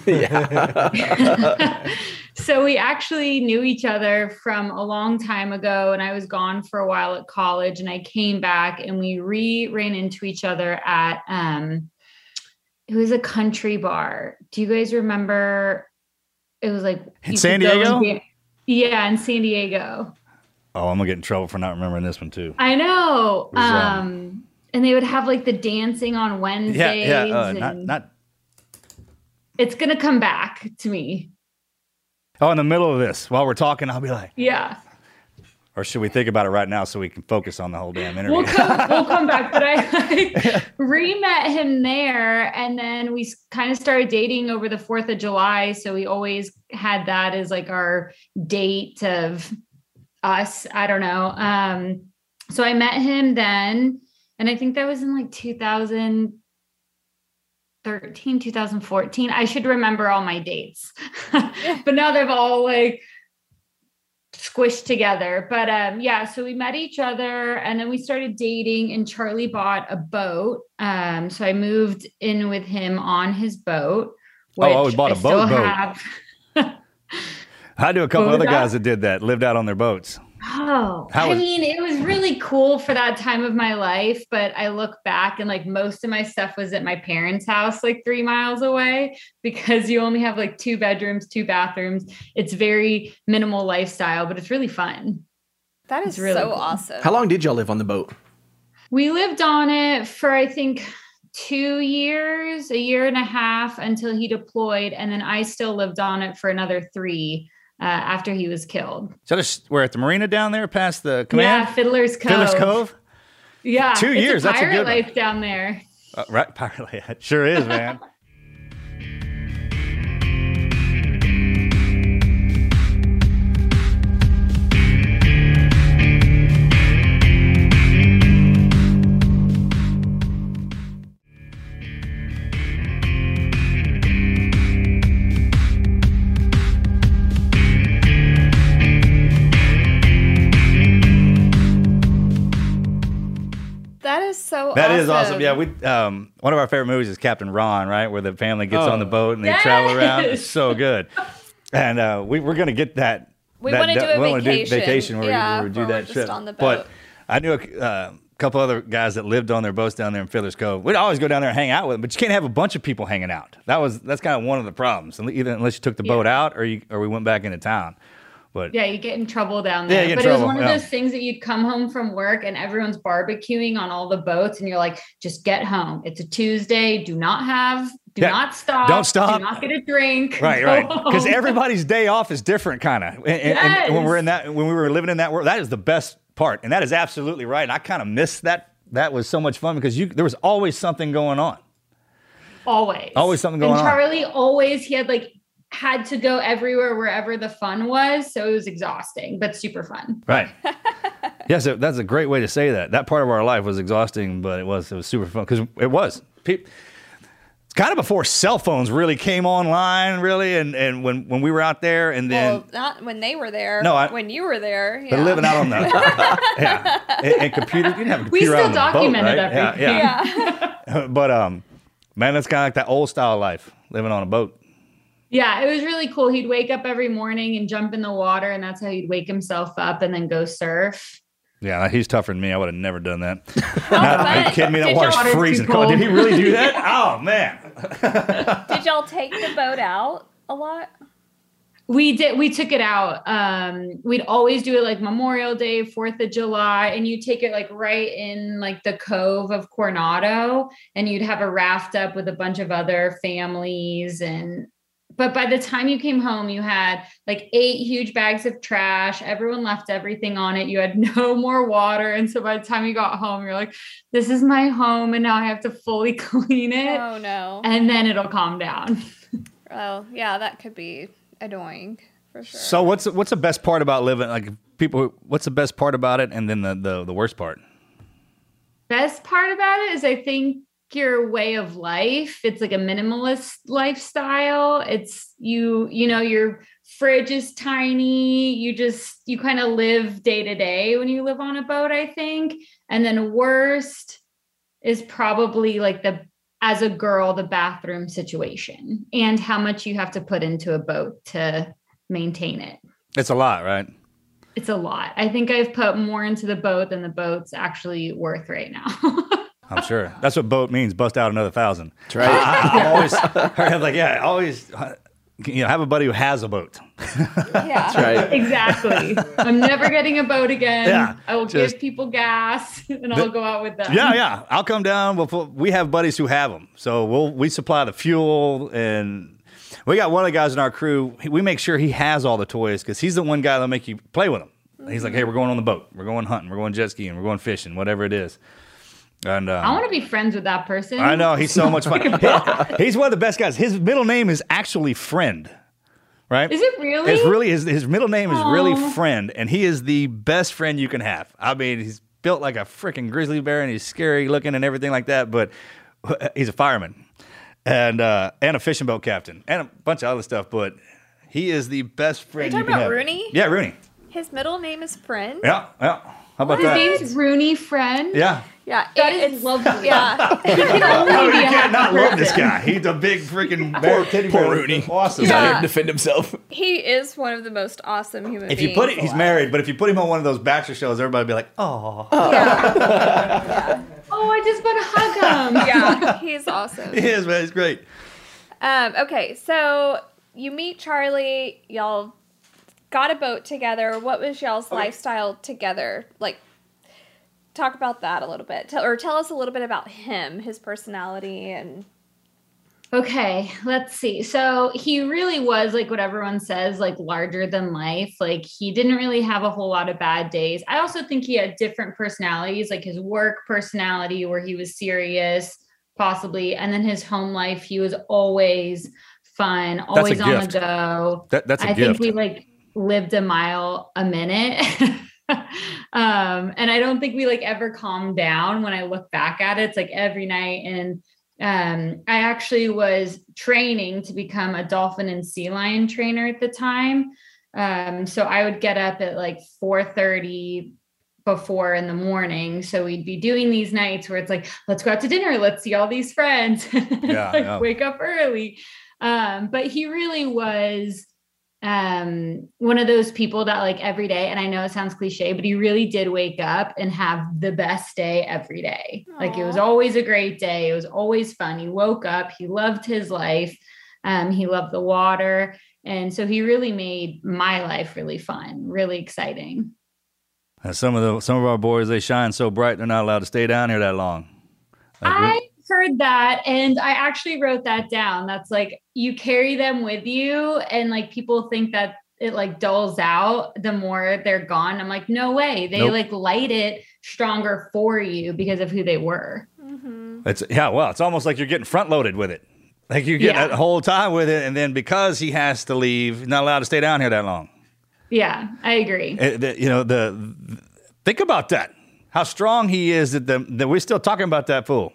[SPEAKER 6] so we actually knew each other from a long time ago, and I was gone for a while at college, and I came back and we re ran into each other at um it was a country bar. Do you guys remember? It was like
[SPEAKER 5] In
[SPEAKER 6] you
[SPEAKER 5] San
[SPEAKER 6] could go
[SPEAKER 5] Diego?
[SPEAKER 6] and dan- Yeah, in San Diego.
[SPEAKER 5] Oh, I'm gonna get in trouble for not remembering this one too.
[SPEAKER 6] I know.
[SPEAKER 5] It was, um,
[SPEAKER 6] Um, and they would have like the dancing on Wednesdays.
[SPEAKER 5] Yeah, yeah. Uh,
[SPEAKER 6] and
[SPEAKER 5] not, not.
[SPEAKER 6] it's gonna come back to me.
[SPEAKER 5] Oh, in the middle of this, while we're talking, I'll be like,
[SPEAKER 6] Yeah.
[SPEAKER 5] or should we think about it right now so we can focus on the whole damn interview?
[SPEAKER 6] We'll come, we'll come back. But I like, re-met him there, and then we kind of started dating over the fourth of July. So we always had that as like our date of us. I don't know. Um, so I met him then, and I think that was in like two thousand thirteen, two thousand fourteen. I should remember all my dates, but now they've all like squished together. But um yeah, so we met each other and then we started dating, and Charlie bought a boat. Um so I moved in with him on his boat.
[SPEAKER 5] Oh, oh, he bought
[SPEAKER 6] a
[SPEAKER 5] a boat boat.
[SPEAKER 6] Have.
[SPEAKER 5] I knew a couple
[SPEAKER 6] What was
[SPEAKER 5] other
[SPEAKER 6] that?
[SPEAKER 5] guys that did that, lived out on their boats.
[SPEAKER 6] Oh,
[SPEAKER 5] How
[SPEAKER 6] I
[SPEAKER 5] was-
[SPEAKER 6] mean, it was really cool for that time of my life, but I look back and like most of my stuff was at my parents' house, like three miles away, because you only have like two bedrooms, two bathrooms. It's very minimal lifestyle, but it's really fun.
[SPEAKER 7] That is
[SPEAKER 6] It's really
[SPEAKER 7] so
[SPEAKER 6] cool.
[SPEAKER 7] awesome.
[SPEAKER 1] How long did y'all live on the boat?
[SPEAKER 6] We lived on it for, I think, two years, a year and a half until he deployed. And then I still lived on it for another three uh, after he was killed.
[SPEAKER 5] So just, we're at the marina down there past the command?
[SPEAKER 6] Yeah, Fiddler's Cove.
[SPEAKER 5] Fiddler's Cove?
[SPEAKER 6] Yeah.
[SPEAKER 5] Two
[SPEAKER 6] it's
[SPEAKER 5] years,
[SPEAKER 6] A
[SPEAKER 5] that's a
[SPEAKER 6] pirate
[SPEAKER 5] good one.
[SPEAKER 6] life down there.
[SPEAKER 5] Uh, right, apparently. It sure is, man.
[SPEAKER 7] That is so
[SPEAKER 5] That
[SPEAKER 7] awesome.
[SPEAKER 5] is awesome. Yeah, we um, one of our favorite movies is Captain Ron, right? Where the family gets
[SPEAKER 4] Oh.
[SPEAKER 5] on the boat and they
[SPEAKER 6] Yes!
[SPEAKER 5] travel around. It's so good. And uh, we, we're going to get that.
[SPEAKER 7] We
[SPEAKER 5] that
[SPEAKER 7] wanna
[SPEAKER 5] done-
[SPEAKER 7] do a
[SPEAKER 5] we wanna
[SPEAKER 7] vacation.
[SPEAKER 5] vacation where,
[SPEAKER 7] Yeah,
[SPEAKER 5] we, where we do
[SPEAKER 7] where we're
[SPEAKER 5] that
[SPEAKER 7] just
[SPEAKER 5] trip.
[SPEAKER 7] on the
[SPEAKER 5] But
[SPEAKER 7] boat.
[SPEAKER 5] I knew a uh, couple other guys that lived on their boats down there in Fiddler's Cove. We'd always go down there and hang out with them, but you can't have a bunch of people hanging out. That was that's kind of one of the problems. Either unless you took the boat
[SPEAKER 6] Yeah.
[SPEAKER 5] out or you or we went back into town. But
[SPEAKER 6] Yeah, you get in trouble down
[SPEAKER 5] Yeah,
[SPEAKER 6] there.
[SPEAKER 5] you get in
[SPEAKER 6] but it was
[SPEAKER 5] trouble,
[SPEAKER 6] one of
[SPEAKER 5] yeah.
[SPEAKER 6] those things that you'd come home from work and everyone's barbecuing on all the boats, and you're like, just get home. It's a Tuesday. Do not have, do
[SPEAKER 5] Yeah,
[SPEAKER 6] not stop.
[SPEAKER 5] don't stop.
[SPEAKER 6] Do not get a drink.
[SPEAKER 5] Right,
[SPEAKER 6] Go
[SPEAKER 5] right. Because
[SPEAKER 6] home.
[SPEAKER 5] everybody's day off is different, kind of. And, and- and when
[SPEAKER 6] Yes.
[SPEAKER 5] we're in that, when we were living in that world, that is the best part, and that is absolutely right. And I kind of miss that. That was so much fun because you there was always something going on.
[SPEAKER 6] Always.
[SPEAKER 5] Always something going
[SPEAKER 6] and
[SPEAKER 5] on.
[SPEAKER 6] Charlie always, he had like, had to go everywhere wherever the fun was. So it was exhausting, but super fun.
[SPEAKER 5] Right. Yes, yeah, so that's a great way to say that. That part of our life was exhausting, but it was it was super fun because it was. Pe- It's kind of before cell phones really came online, really, and, and when, when we were out there, and then
[SPEAKER 7] Well, not when they were there.
[SPEAKER 5] No, I-
[SPEAKER 7] when you were there.
[SPEAKER 5] but
[SPEAKER 7] Yeah.
[SPEAKER 5] living out on the yeah, and, and computer. You didn't have a
[SPEAKER 6] We
[SPEAKER 5] computer out
[SPEAKER 6] still
[SPEAKER 5] on the boat,
[SPEAKER 6] documented
[SPEAKER 5] right? Yeah,
[SPEAKER 6] everything.
[SPEAKER 5] yeah.
[SPEAKER 7] Yeah.
[SPEAKER 5] But um, man, that's kind of like that old style life, living on a boat.
[SPEAKER 6] Yeah, it was really cool. He'd wake up every morning and jump in the water, and that's how he'd wake himself up and then go surf.
[SPEAKER 5] Yeah, he's tougher than me. I would have never done that.
[SPEAKER 7] How
[SPEAKER 5] Not,
[SPEAKER 7] fun.
[SPEAKER 5] are you kidding me? That
[SPEAKER 7] Did
[SPEAKER 5] water's
[SPEAKER 6] y'all-
[SPEAKER 5] freezing.
[SPEAKER 6] Too
[SPEAKER 5] Come on,
[SPEAKER 6] cold.
[SPEAKER 5] did he really do that? Oh man.
[SPEAKER 7] Did y'all take the boat out a lot?
[SPEAKER 6] We did. We took it out. Um, we'd always do it like Memorial Day, Fourth of July, and you take it like right in like the cove of Coronado, and you'd have a raft up with a bunch of other families. And but by the time you came home, you had like eight huge bags of trash. Everyone left everything on it. You had no more water, and so by the time you got home, you're like, "This is my home, and now I have to fully clean it."
[SPEAKER 7] Oh no.
[SPEAKER 6] And then it'll calm down.
[SPEAKER 7] Oh yeah, that could be annoying. for sure.
[SPEAKER 5] So what's what's the best part about living? Like people, what's the best part about it, and then the the, the worst part?
[SPEAKER 6] Best part about it is I think your way of life. It's like a minimalist lifestyle. It's you, you know, your fridge is tiny. You just, you kind of live day to day when you live on a boat, I think. And then worst is probably like the, as a girl, the bathroom situation and how much you have to put into a boat to maintain it.
[SPEAKER 5] It's a lot, right?
[SPEAKER 6] It's a lot. I think I've put more into the boat than the boat's actually worth right now.
[SPEAKER 5] I'm sure. That's what boat means. Bust out another thousand.
[SPEAKER 1] That's right.
[SPEAKER 5] I, I'm always I'm like, yeah, always, you know, have a buddy who has a boat.
[SPEAKER 7] Yeah.
[SPEAKER 1] That's right.
[SPEAKER 6] Exactly. I'm never getting a boat again.
[SPEAKER 5] Yeah,
[SPEAKER 6] I will
[SPEAKER 5] just-
[SPEAKER 6] give people gas and I'll go out with them.
[SPEAKER 5] Yeah, yeah. I'll come down. We'll, put- we have buddies who have them, so we'll we supply the fuel, and we got one of the guys in our crew. We make sure he has all the toys because he's the one guy that'll make you play with them. He's like, hey, we're going on the boat. We're going hunting. We're going jet skiing. We're going fishing. Whatever it is. And um,
[SPEAKER 6] I want to be friends with that person.
[SPEAKER 5] I know he's so much fun. He's one of the best guys. His middle name is actually Friend, right?
[SPEAKER 6] Is it really?
[SPEAKER 5] It's really his his middle name is really
[SPEAKER 6] Aw.
[SPEAKER 5] Friend, and he is the best friend you can have. I mean, he's built like a freaking grizzly bear, and he's scary looking and everything like that. But he's a fireman and uh, and a fishing boat captain and a bunch of other stuff. But he is the best friend
[SPEAKER 7] Are you
[SPEAKER 5] you
[SPEAKER 7] talking
[SPEAKER 5] can
[SPEAKER 7] about
[SPEAKER 5] have.
[SPEAKER 7] Rooney?
[SPEAKER 5] Yeah, Rooney.
[SPEAKER 7] His middle name is Friend.
[SPEAKER 5] Yeah, yeah. How about
[SPEAKER 6] His
[SPEAKER 5] that?
[SPEAKER 6] name's Rooney Friend.
[SPEAKER 5] Yeah.
[SPEAKER 7] Yeah,
[SPEAKER 6] That
[SPEAKER 7] it-
[SPEAKER 6] is lovely.
[SPEAKER 7] Yeah,
[SPEAKER 6] He can only
[SPEAKER 5] Oh,
[SPEAKER 6] be
[SPEAKER 5] you
[SPEAKER 6] a
[SPEAKER 5] can't
[SPEAKER 6] happy
[SPEAKER 5] not love this
[SPEAKER 6] person.
[SPEAKER 5] guy. He's a big freaking bear, teddy
[SPEAKER 1] Poor
[SPEAKER 5] bear.
[SPEAKER 1] Rooney.
[SPEAKER 5] Awesome.
[SPEAKER 1] He's out here
[SPEAKER 7] Yeah.
[SPEAKER 1] to defend himself.
[SPEAKER 7] he is one of the most awesome human
[SPEAKER 5] If
[SPEAKER 7] beings.
[SPEAKER 5] you put it, he's
[SPEAKER 7] alive.
[SPEAKER 5] married, but if you put him on one of those Bachelor shows, everybody would be like, oh.
[SPEAKER 7] Yeah,
[SPEAKER 6] Oh, I just want to hug him.
[SPEAKER 7] yeah, he's awesome.
[SPEAKER 5] He is, man. He's great.
[SPEAKER 7] Um, okay, so you meet Charlie, y'all got a boat together. What was y'all's lifestyle together? Like, talk about that a little bit. Tell, or tell us a little bit about him, his personality, and
[SPEAKER 6] Okay, let's see. So he really was like what everyone says, like larger than life. Like he didn't really have a whole lot of bad days. I also think he had different personalities, like his work personality where he was serious, possibly. And then his home life, he was always fun, always on
[SPEAKER 5] gift.
[SPEAKER 6] the go.
[SPEAKER 5] That, that's a
[SPEAKER 6] I
[SPEAKER 5] gift.
[SPEAKER 6] think we like lived a mile a minute. um, and I don't think we like ever calmed down when I look back at it. It's like every night. And um, I actually was training to become a dolphin and sea lion trainer at the time. Um, so I would get up at like four thirty before in the morning. So we'd be doing these nights where it's like, let's go out to dinner. Let's see all these friends.
[SPEAKER 5] Yeah,
[SPEAKER 6] like
[SPEAKER 5] yeah.
[SPEAKER 6] wake up early. Um, but he really was um, one of those people that like every day, and I know it sounds cliche, but he really did wake up and have the best day every day. Like it was
[SPEAKER 7] Aw.
[SPEAKER 6] always a great day. It was always fun. He woke up, he loved his life. Um, he loved the water. And so he really made my life really fun, really exciting.
[SPEAKER 5] And some of the some of our boys, they shine so bright they're not allowed to stay down here that long. Like, we-
[SPEAKER 6] I heard that and I actually wrote that down. That's like you carry them with you and like people think that it like dulls out the more they're gone. I'm like, no way. They
[SPEAKER 5] Nope.
[SPEAKER 6] like light it stronger for you because of who they were.
[SPEAKER 5] It's yeah, well, it's almost like you're getting front loaded with it. Like you get
[SPEAKER 6] Yeah.
[SPEAKER 5] that whole time with it, and then because he has to leave, he's not allowed to stay down here that long.
[SPEAKER 6] Yeah, I agree.
[SPEAKER 5] Uh, the- you know, the, the think about that. How strong he is that the that we're still talking about that fool.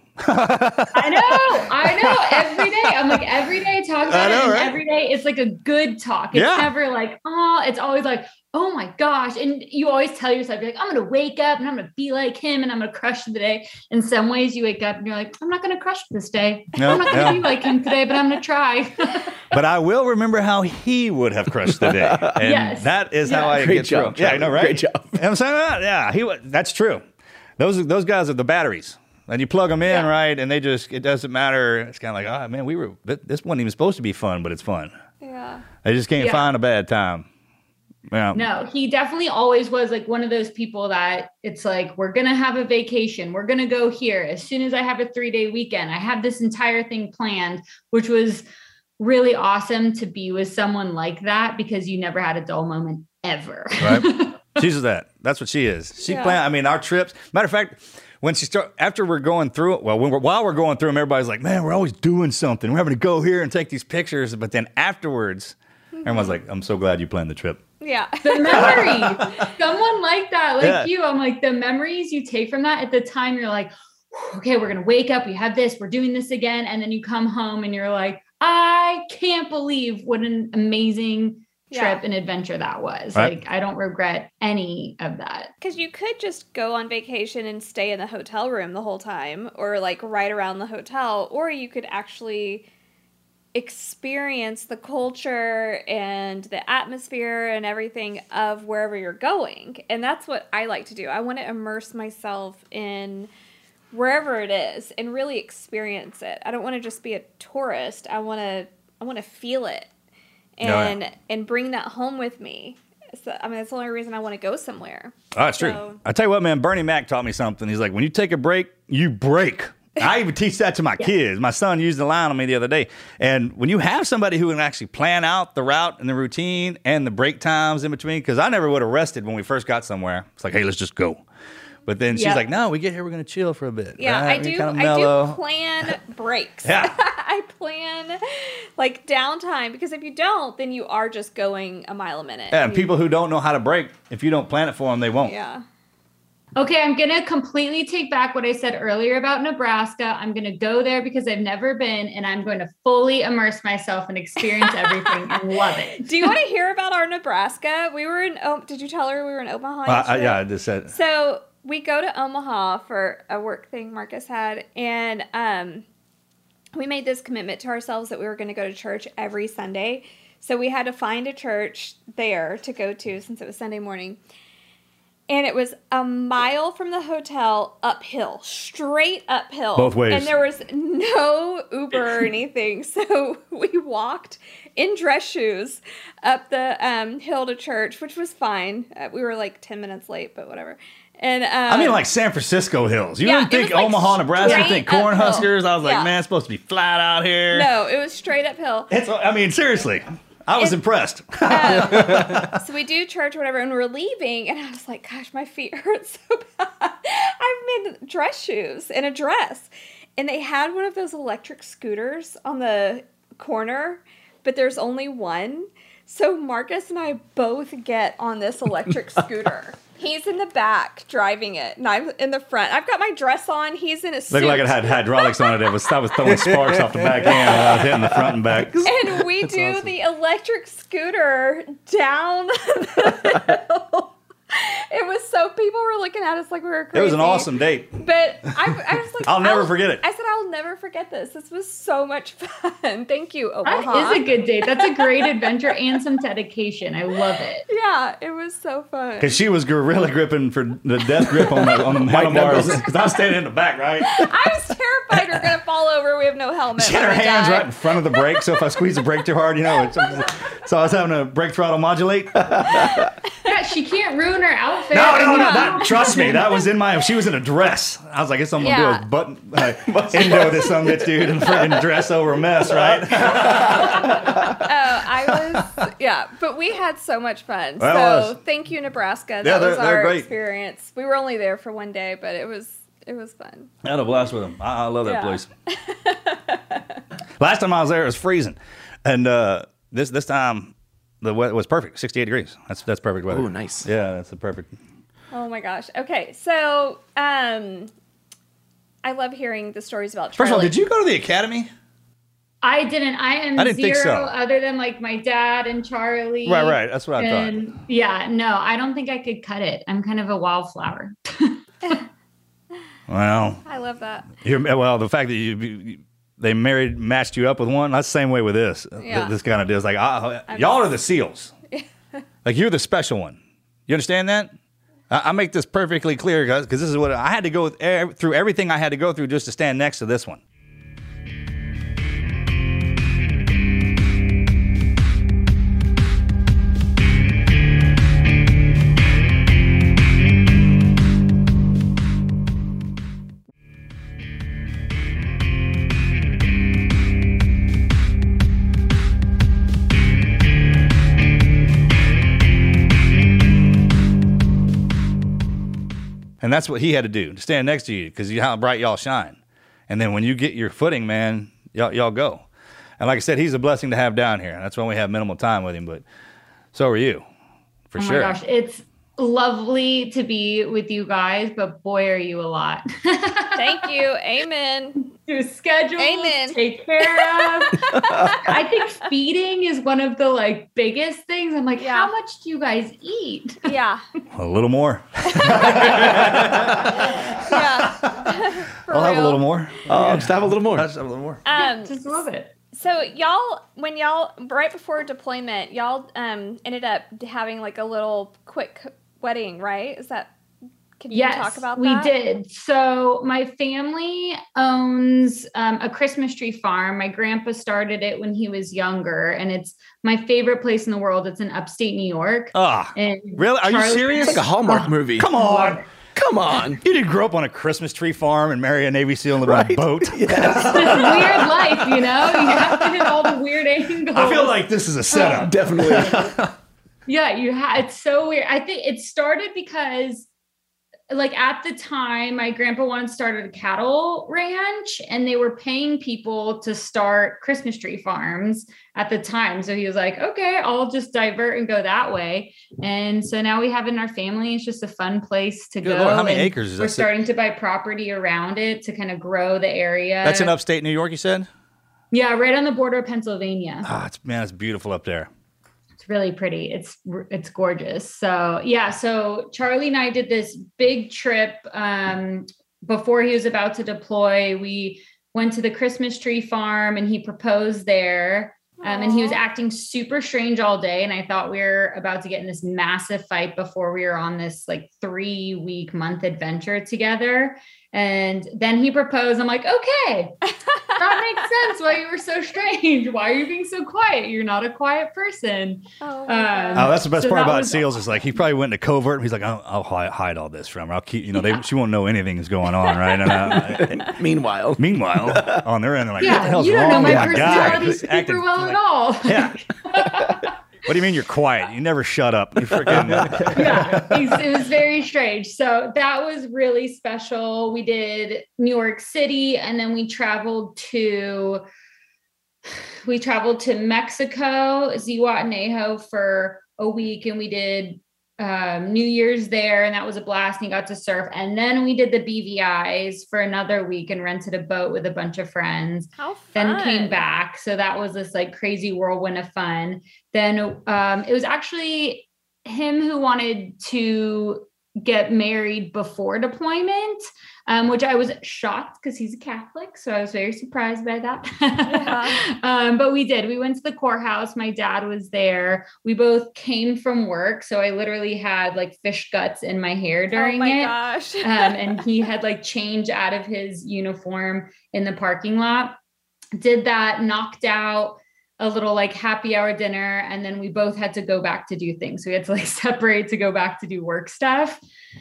[SPEAKER 6] I know, I know. Every day, I'm like every day I talk about
[SPEAKER 5] I know,
[SPEAKER 6] it, and
[SPEAKER 5] right?
[SPEAKER 6] every day it's like a good talk. It's
[SPEAKER 5] Yeah.
[SPEAKER 6] never like, oh, it's always like, oh my gosh. And you always tell yourself, you're like, I'm gonna wake up and I'm gonna be like him and I'm gonna crush the day. In some ways, you wake up and you're like, I'm not gonna crush this day.
[SPEAKER 5] No,
[SPEAKER 6] I'm not gonna
[SPEAKER 5] yeah.
[SPEAKER 6] be like him today, but I'm gonna try.
[SPEAKER 5] But I will remember how he would have crushed the day, and
[SPEAKER 6] Yes.
[SPEAKER 5] that is how
[SPEAKER 6] Yeah.
[SPEAKER 5] I
[SPEAKER 1] Great
[SPEAKER 5] get
[SPEAKER 1] job,
[SPEAKER 5] through. Yeah, I know,
[SPEAKER 1] Charlie.
[SPEAKER 5] right?
[SPEAKER 1] Great job.
[SPEAKER 5] You know what I'm saying that? Yeah, he. wa- That's true. Those those guys are the batteries, and you plug them in
[SPEAKER 6] Yeah.
[SPEAKER 5] right, and they just it doesn't matter. It's kind of like, oh man, we were th- this wasn't even supposed to be fun, but it's fun.
[SPEAKER 7] yeah.
[SPEAKER 5] They just can't
[SPEAKER 6] Yeah.
[SPEAKER 5] find a bad time. Yeah.
[SPEAKER 6] No, he definitely always was like one of those people that it's like, we're going to have a vacation. We're going to go here. As soon as I have a three day weekend, I have this entire thing planned, which was really awesome to be with someone like that because you never had a dull moment ever.
[SPEAKER 5] Right? She's that. That's what she is. She
[SPEAKER 7] Yeah.
[SPEAKER 5] plan. I mean, our trips. Matter of fact, when she start after we're going through it, well, when we're, while we're going through them, everybody's like, "Man, we're always doing something. We're having to go here and take these pictures." But then afterwards, Everyone's like, I'm so glad you planned the trip.
[SPEAKER 7] Yeah.
[SPEAKER 6] The memory. Someone like that, like
[SPEAKER 5] Yeah.
[SPEAKER 6] you. I'm like, the memories you take from that at the time, you're like, okay, we're going to wake up. We have this, we're doing this again. And then you come home and you're like, I can't believe what an amazing trip
[SPEAKER 7] Yeah.
[SPEAKER 6] and adventure that was.
[SPEAKER 5] Right.
[SPEAKER 6] Like, I don't regret any of that.
[SPEAKER 7] Because you could just go on vacation and stay in the hotel room the whole time, or like right around the hotel, or you could actually experience the culture and the atmosphere and everything of wherever you're going. And that's what I like to do. I want to immerse myself in wherever it is and really experience it. I don't want to just be a tourist. I want to I want to feel it and
[SPEAKER 5] Yeah.
[SPEAKER 7] and bring that home with me. So, I mean, that's the only reason I want to go somewhere.
[SPEAKER 5] Oh, that's true.
[SPEAKER 7] So-
[SPEAKER 5] I tell you what, man, Bernie Mac taught me something. He's like, when you take a break, you break. I even teach that to my kids. My son used the line on me the other day. And when you have somebody who can actually plan out the route and the routine and the break times in between, because I never would have rested when we first got somewhere. It's like, hey, let's just go. But then she's
[SPEAKER 6] Yeah.
[SPEAKER 5] like, no, we get here, we're going to chill for a bit.
[SPEAKER 7] Yeah,
[SPEAKER 5] right?
[SPEAKER 7] I do.
[SPEAKER 5] Kind of
[SPEAKER 7] I
[SPEAKER 5] mellow.
[SPEAKER 7] do plan breaks.
[SPEAKER 5] Yeah.
[SPEAKER 7] I plan like downtime, because if you don't, then you are just going a mile a minute.
[SPEAKER 5] Yeah, and
[SPEAKER 7] You-
[SPEAKER 5] people who don't know how to break, if you don't plan it for them, they won't.
[SPEAKER 7] Yeah.
[SPEAKER 6] Okay, I'm going to completely take back what I said earlier about Nebraska. I'm going to go there because I've never been, and I'm going to fully immerse myself and experience everything and love it.
[SPEAKER 7] Do you want to hear about our Nebraska? We were in. Oh, did you tell her we were in Omaha?
[SPEAKER 5] Uh, I-
[SPEAKER 7] yesterday?
[SPEAKER 5] yeah, I just said.
[SPEAKER 7] So we go to Omaha for a work thing Marcus had, and um, we made this commitment to ourselves that we were going to go to church every Sunday. So we had to find a church there to go to since it was Sunday morning. And it was a mile from the hotel uphill, straight uphill.
[SPEAKER 5] Both ways.
[SPEAKER 7] And there was no Uber or anything. So we walked in dress shoes up the um, hill to church, which was fine. Uh, we were like ten minutes late, but whatever. And um,
[SPEAKER 5] I mean, like San Francisco hills. You
[SPEAKER 7] yeah,
[SPEAKER 5] didn't
[SPEAKER 7] it
[SPEAKER 5] think
[SPEAKER 7] was, like,
[SPEAKER 5] Omaha, Nebraska. You think
[SPEAKER 7] straight uphill.
[SPEAKER 5] Cornhuskers. I was like,
[SPEAKER 7] Yeah.
[SPEAKER 5] man, it's supposed to be flat out here.
[SPEAKER 7] no, it was straight uphill.
[SPEAKER 5] It's, I mean, seriously, I was
[SPEAKER 7] It-
[SPEAKER 5] impressed.
[SPEAKER 7] So we do church or whatever, and we're leaving, and I was like, gosh, my feet hurt so bad. I'm in dress shoes and a dress. And they had one of those electric scooters on the corner, but there's only one. So Marcus and I both get on this electric scooter. He's in the back driving it, and I'm in the front. I've got my dress on. He's in a suit.
[SPEAKER 5] Looked like it had hydraulics on it. It was, I was throwing sparks off the back end. And I was hitting the front and back.
[SPEAKER 7] And we do the electric scooter down the hill. It was so, people were looking at us like we were crazy.
[SPEAKER 5] It was an awesome date.
[SPEAKER 7] But I, I was like,
[SPEAKER 5] I'll never forget it.
[SPEAKER 7] I said, I'll never forget this. This was so much fun. Thank you, Omaha.
[SPEAKER 6] That is a good date. That's a great adventure and some dedication. I love it.
[SPEAKER 7] Yeah, it was so fun.
[SPEAKER 5] Because she was gorilla gripping for the death grip on the, on the handlebars. Because I was standing in the back, right?
[SPEAKER 7] I was terrified we're going to fall over. We have no helmet.
[SPEAKER 5] She had
[SPEAKER 7] We're
[SPEAKER 5] her
[SPEAKER 7] gonna
[SPEAKER 5] hands
[SPEAKER 7] die.
[SPEAKER 5] right in front of the brake. So if I squeeze the brake too hard, you know. It's, so I was having to brake throttle modulate.
[SPEAKER 6] Yeah, she can't ruin her outfit.
[SPEAKER 5] No, no, no.
[SPEAKER 7] Yeah.
[SPEAKER 5] That, trust me, that was in my. She was in a dress. I was like, "Guess I'm gonna
[SPEAKER 7] Yeah.
[SPEAKER 5] do a button uh, endo to some bitch, dude, and freaking dress over a mess, right?"
[SPEAKER 7] Oh, I was, yeah, but we had so much fun.
[SPEAKER 5] That
[SPEAKER 7] so
[SPEAKER 5] was.
[SPEAKER 7] thank you, Nebraska. That
[SPEAKER 5] Yeah, they're-
[SPEAKER 7] was
[SPEAKER 5] they're
[SPEAKER 7] our
[SPEAKER 5] great.
[SPEAKER 7] experience. We were only there for one day, but it was it was fun.
[SPEAKER 5] I had a blast with them. I, I love that
[SPEAKER 7] Yeah.
[SPEAKER 5] place. Last time I was there, it was freezing, and uh, this this time the weather was perfect, sixty-eight degrees. That's that's perfect weather.
[SPEAKER 1] Ooh, nice.
[SPEAKER 5] Yeah, that's the perfect.
[SPEAKER 7] Oh my gosh. Okay, so um, I love hearing the stories about.
[SPEAKER 5] First of all,
[SPEAKER 7] Charlie.
[SPEAKER 5] did you go to the academy?
[SPEAKER 6] I didn't. I am
[SPEAKER 5] I didn't
[SPEAKER 6] zero
[SPEAKER 5] think so.
[SPEAKER 6] other than like my dad and Charlie.
[SPEAKER 5] Right, right. That's what I thought.
[SPEAKER 6] And yeah, no, I don't think I could cut it. I'm kind of a wildflower.
[SPEAKER 5] Well,
[SPEAKER 7] I love that.
[SPEAKER 5] you're, well, the fact that you, you they married matched you up with one. That's the same way with this.
[SPEAKER 7] Yeah.
[SPEAKER 5] This kind of deal. It's like I, y'all are the seals. Like you're the special one. You understand that? I, I make this perfectly clear because this is what I had to go with, er, through everything I had to go through just to stand next to this one. And that's what he had to do, to stand next to you, because you how bright y'all shine. And then when you get your footing, man, y'all, y'all go. And like I said, he's a blessing to have down here. That's why we have minimal time with him. But so are you, for
[SPEAKER 6] oh
[SPEAKER 5] sure.
[SPEAKER 6] my gosh, it's lovely to be with you guys, but boy, are you a lot.
[SPEAKER 7] Thank you. Amen.
[SPEAKER 6] Your schedule,
[SPEAKER 7] Amen.
[SPEAKER 6] take care of. I think feeding is one of the like biggest things. I'm like,
[SPEAKER 7] Yeah.
[SPEAKER 6] how much do you guys eat?
[SPEAKER 7] Yeah.
[SPEAKER 5] A little more.
[SPEAKER 7] Yeah. For
[SPEAKER 5] I'll have a
[SPEAKER 7] real.
[SPEAKER 5] little more.
[SPEAKER 1] Oh, just have a little more.
[SPEAKER 5] I'll just have a little more.
[SPEAKER 7] Um,
[SPEAKER 6] Just love it.
[SPEAKER 7] So y'all, when y'all right before deployment, y'all um ended up having like a little quick wedding, right? Is that? Can you
[SPEAKER 6] Yes,
[SPEAKER 7] talk about
[SPEAKER 6] we
[SPEAKER 7] that?
[SPEAKER 6] did. So my family owns um, a Christmas tree farm. My grandpa started it when he was younger, and it's my favorite place in the world. It's in upstate New York.
[SPEAKER 5] Ah,
[SPEAKER 6] And
[SPEAKER 5] really? Are you
[SPEAKER 6] Charlie-
[SPEAKER 5] serious?
[SPEAKER 1] It's like a Hallmark movie.
[SPEAKER 5] Come on.
[SPEAKER 1] Come on.
[SPEAKER 5] You didn't grow up on a Christmas tree farm and marry a Navy SEAL and live on a
[SPEAKER 1] Right.
[SPEAKER 5] boat.
[SPEAKER 6] It's this weird life, you know? You have to hit all the weird angles.
[SPEAKER 5] I feel like this is a setup.
[SPEAKER 1] Definitely.
[SPEAKER 6] Yeah, you have. It's so weird. I think it started because, like, at the time, my grandpa wanted to start a cattle ranch, and they were paying people to start Christmas tree farms at the time. So he was like, "Okay, I'll just divert and go that way." And so now we have it in our family. It's just a fun place to
[SPEAKER 5] Good
[SPEAKER 6] go.
[SPEAKER 5] Lord, how many
[SPEAKER 6] and
[SPEAKER 5] acres is
[SPEAKER 6] We're
[SPEAKER 5] that?
[SPEAKER 6] starting to buy property around it to kind of grow the area.
[SPEAKER 5] That's in upstate New York, you said?
[SPEAKER 6] Yeah, right on the border of Pennsylvania.
[SPEAKER 5] Ah, it's, man, it's beautiful up there.
[SPEAKER 6] It's really pretty. It's it's gorgeous. So yeah, so Charlie and I did this big trip um, before he was about to deploy. We went to the Christmas tree farm, and he proposed there. Um, and he was
[SPEAKER 7] Aw.
[SPEAKER 6] acting super strange all day. And I thought we were about to get in this massive fight before we were on this like three week month adventure together. And then he proposed. I'm like, okay, that makes sense why you were so strange. Why are you being so quiet? You're not a quiet person.
[SPEAKER 7] Oh, my
[SPEAKER 6] Um,
[SPEAKER 7] God.
[SPEAKER 5] Oh, that's the best
[SPEAKER 6] So
[SPEAKER 5] part
[SPEAKER 6] that
[SPEAKER 5] about
[SPEAKER 6] was
[SPEAKER 5] SEALs is like he probably went into covert. And he's like, I'll, I'll hi- hide all this from her. I'll keep, you know, they, she won't know anything is going on, right? And, uh,
[SPEAKER 1] Meanwhile.
[SPEAKER 5] meanwhile, on their end, they're like, what the
[SPEAKER 6] Yeah,
[SPEAKER 5] hell's
[SPEAKER 6] you don't know
[SPEAKER 5] wrong
[SPEAKER 6] my
[SPEAKER 5] with my
[SPEAKER 6] personality
[SPEAKER 5] guy?
[SPEAKER 6] super
[SPEAKER 5] Acting
[SPEAKER 6] well
[SPEAKER 5] like-
[SPEAKER 6] at all.
[SPEAKER 5] Yeah. What do you mean you're quiet? You never shut up. You freaking.
[SPEAKER 6] Yeah, it's- it was very strange. So that was really special. We did New York City, and then we traveled to we traveled to Mexico, Zihuatanejo for a week, and we did um, New Year's there, and that was a blast. And he got to surf, and then we did the B V Is for another week and rented a boat with a bunch of friends.
[SPEAKER 7] How fun.
[SPEAKER 6] Then came back. So that was this like crazy whirlwind of fun. Then um, it was actually him who wanted to get married before deployment, um, which I was shocked because he's a Catholic. So I was very surprised by that.
[SPEAKER 7] Yeah.
[SPEAKER 6] um, but we did. We went to the courthouse. My dad was there. We both came from work. So I literally had like fish guts in my hair during
[SPEAKER 7] oh my
[SPEAKER 6] it.
[SPEAKER 7] gosh.
[SPEAKER 6] um, and he had like changed out of his uniform in the parking lot. Did that, knocked out a little like happy hour dinner, and then we both had to go back to do things. So we had to like separate to go back to do work stuff.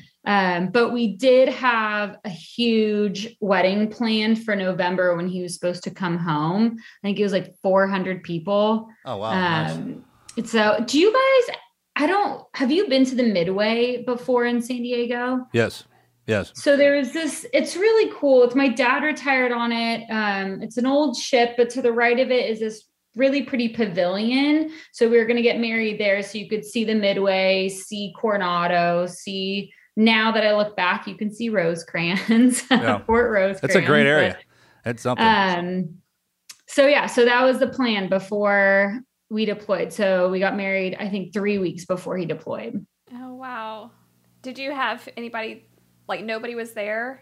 [SPEAKER 6] Um, but we did have a huge wedding planned for November when he was supposed to come home. I think it was like four hundred people.
[SPEAKER 5] Oh wow! Nice.
[SPEAKER 6] Um, so do you guys, I don't, have you been to the Midway before in San Diego?
[SPEAKER 5] Yes, yes.
[SPEAKER 6] So there's this, it's really cool. It's my dad retired on it. Um, it's an old ship, but to the right of it is this really pretty pavilion. So we were going to get married there. So you could see the Midway, see Coronado, see, now that I look back, you can see Rosecrans,
[SPEAKER 5] Yeah.
[SPEAKER 6] Fort Rosecrans.
[SPEAKER 5] That's a great
[SPEAKER 6] but-
[SPEAKER 5] area. That's something.
[SPEAKER 6] um, so yeah, so that was the plan before we deployed. So we got married, I think three weeks before he deployed.
[SPEAKER 7] Oh, wow. Did you have anybody, like nobody was there?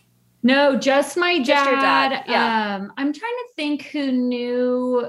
[SPEAKER 6] No, just my dad.
[SPEAKER 7] Just your dad, yeah.
[SPEAKER 6] Um, I'm trying to think who knew.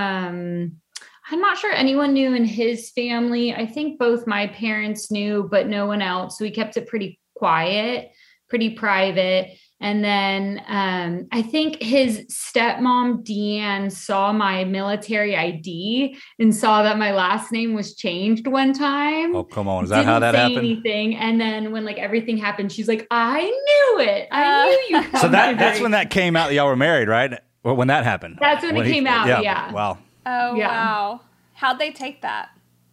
[SPEAKER 6] Um, I'm not sure anyone knew in his family. I think both my parents knew, but no one else. So we kept it pretty quiet, pretty private. And then um, I think his stepmom, Deanne, saw my military I D and saw that my last name was changed one time.
[SPEAKER 5] Oh, come on. Is that how that
[SPEAKER 6] say
[SPEAKER 5] happened?
[SPEAKER 6] Anything. And then when like everything happened, she's like, I knew it. I
[SPEAKER 7] Uh,
[SPEAKER 6] knew you. got
[SPEAKER 5] So that that's
[SPEAKER 6] married."
[SPEAKER 5] when that came out that y'all were married, right? Or when that happened?
[SPEAKER 6] That's when it
[SPEAKER 5] he-
[SPEAKER 6] came out, yeah.
[SPEAKER 5] Wow.
[SPEAKER 7] Oh,
[SPEAKER 6] Yeah.
[SPEAKER 7] wow. How'd they take that?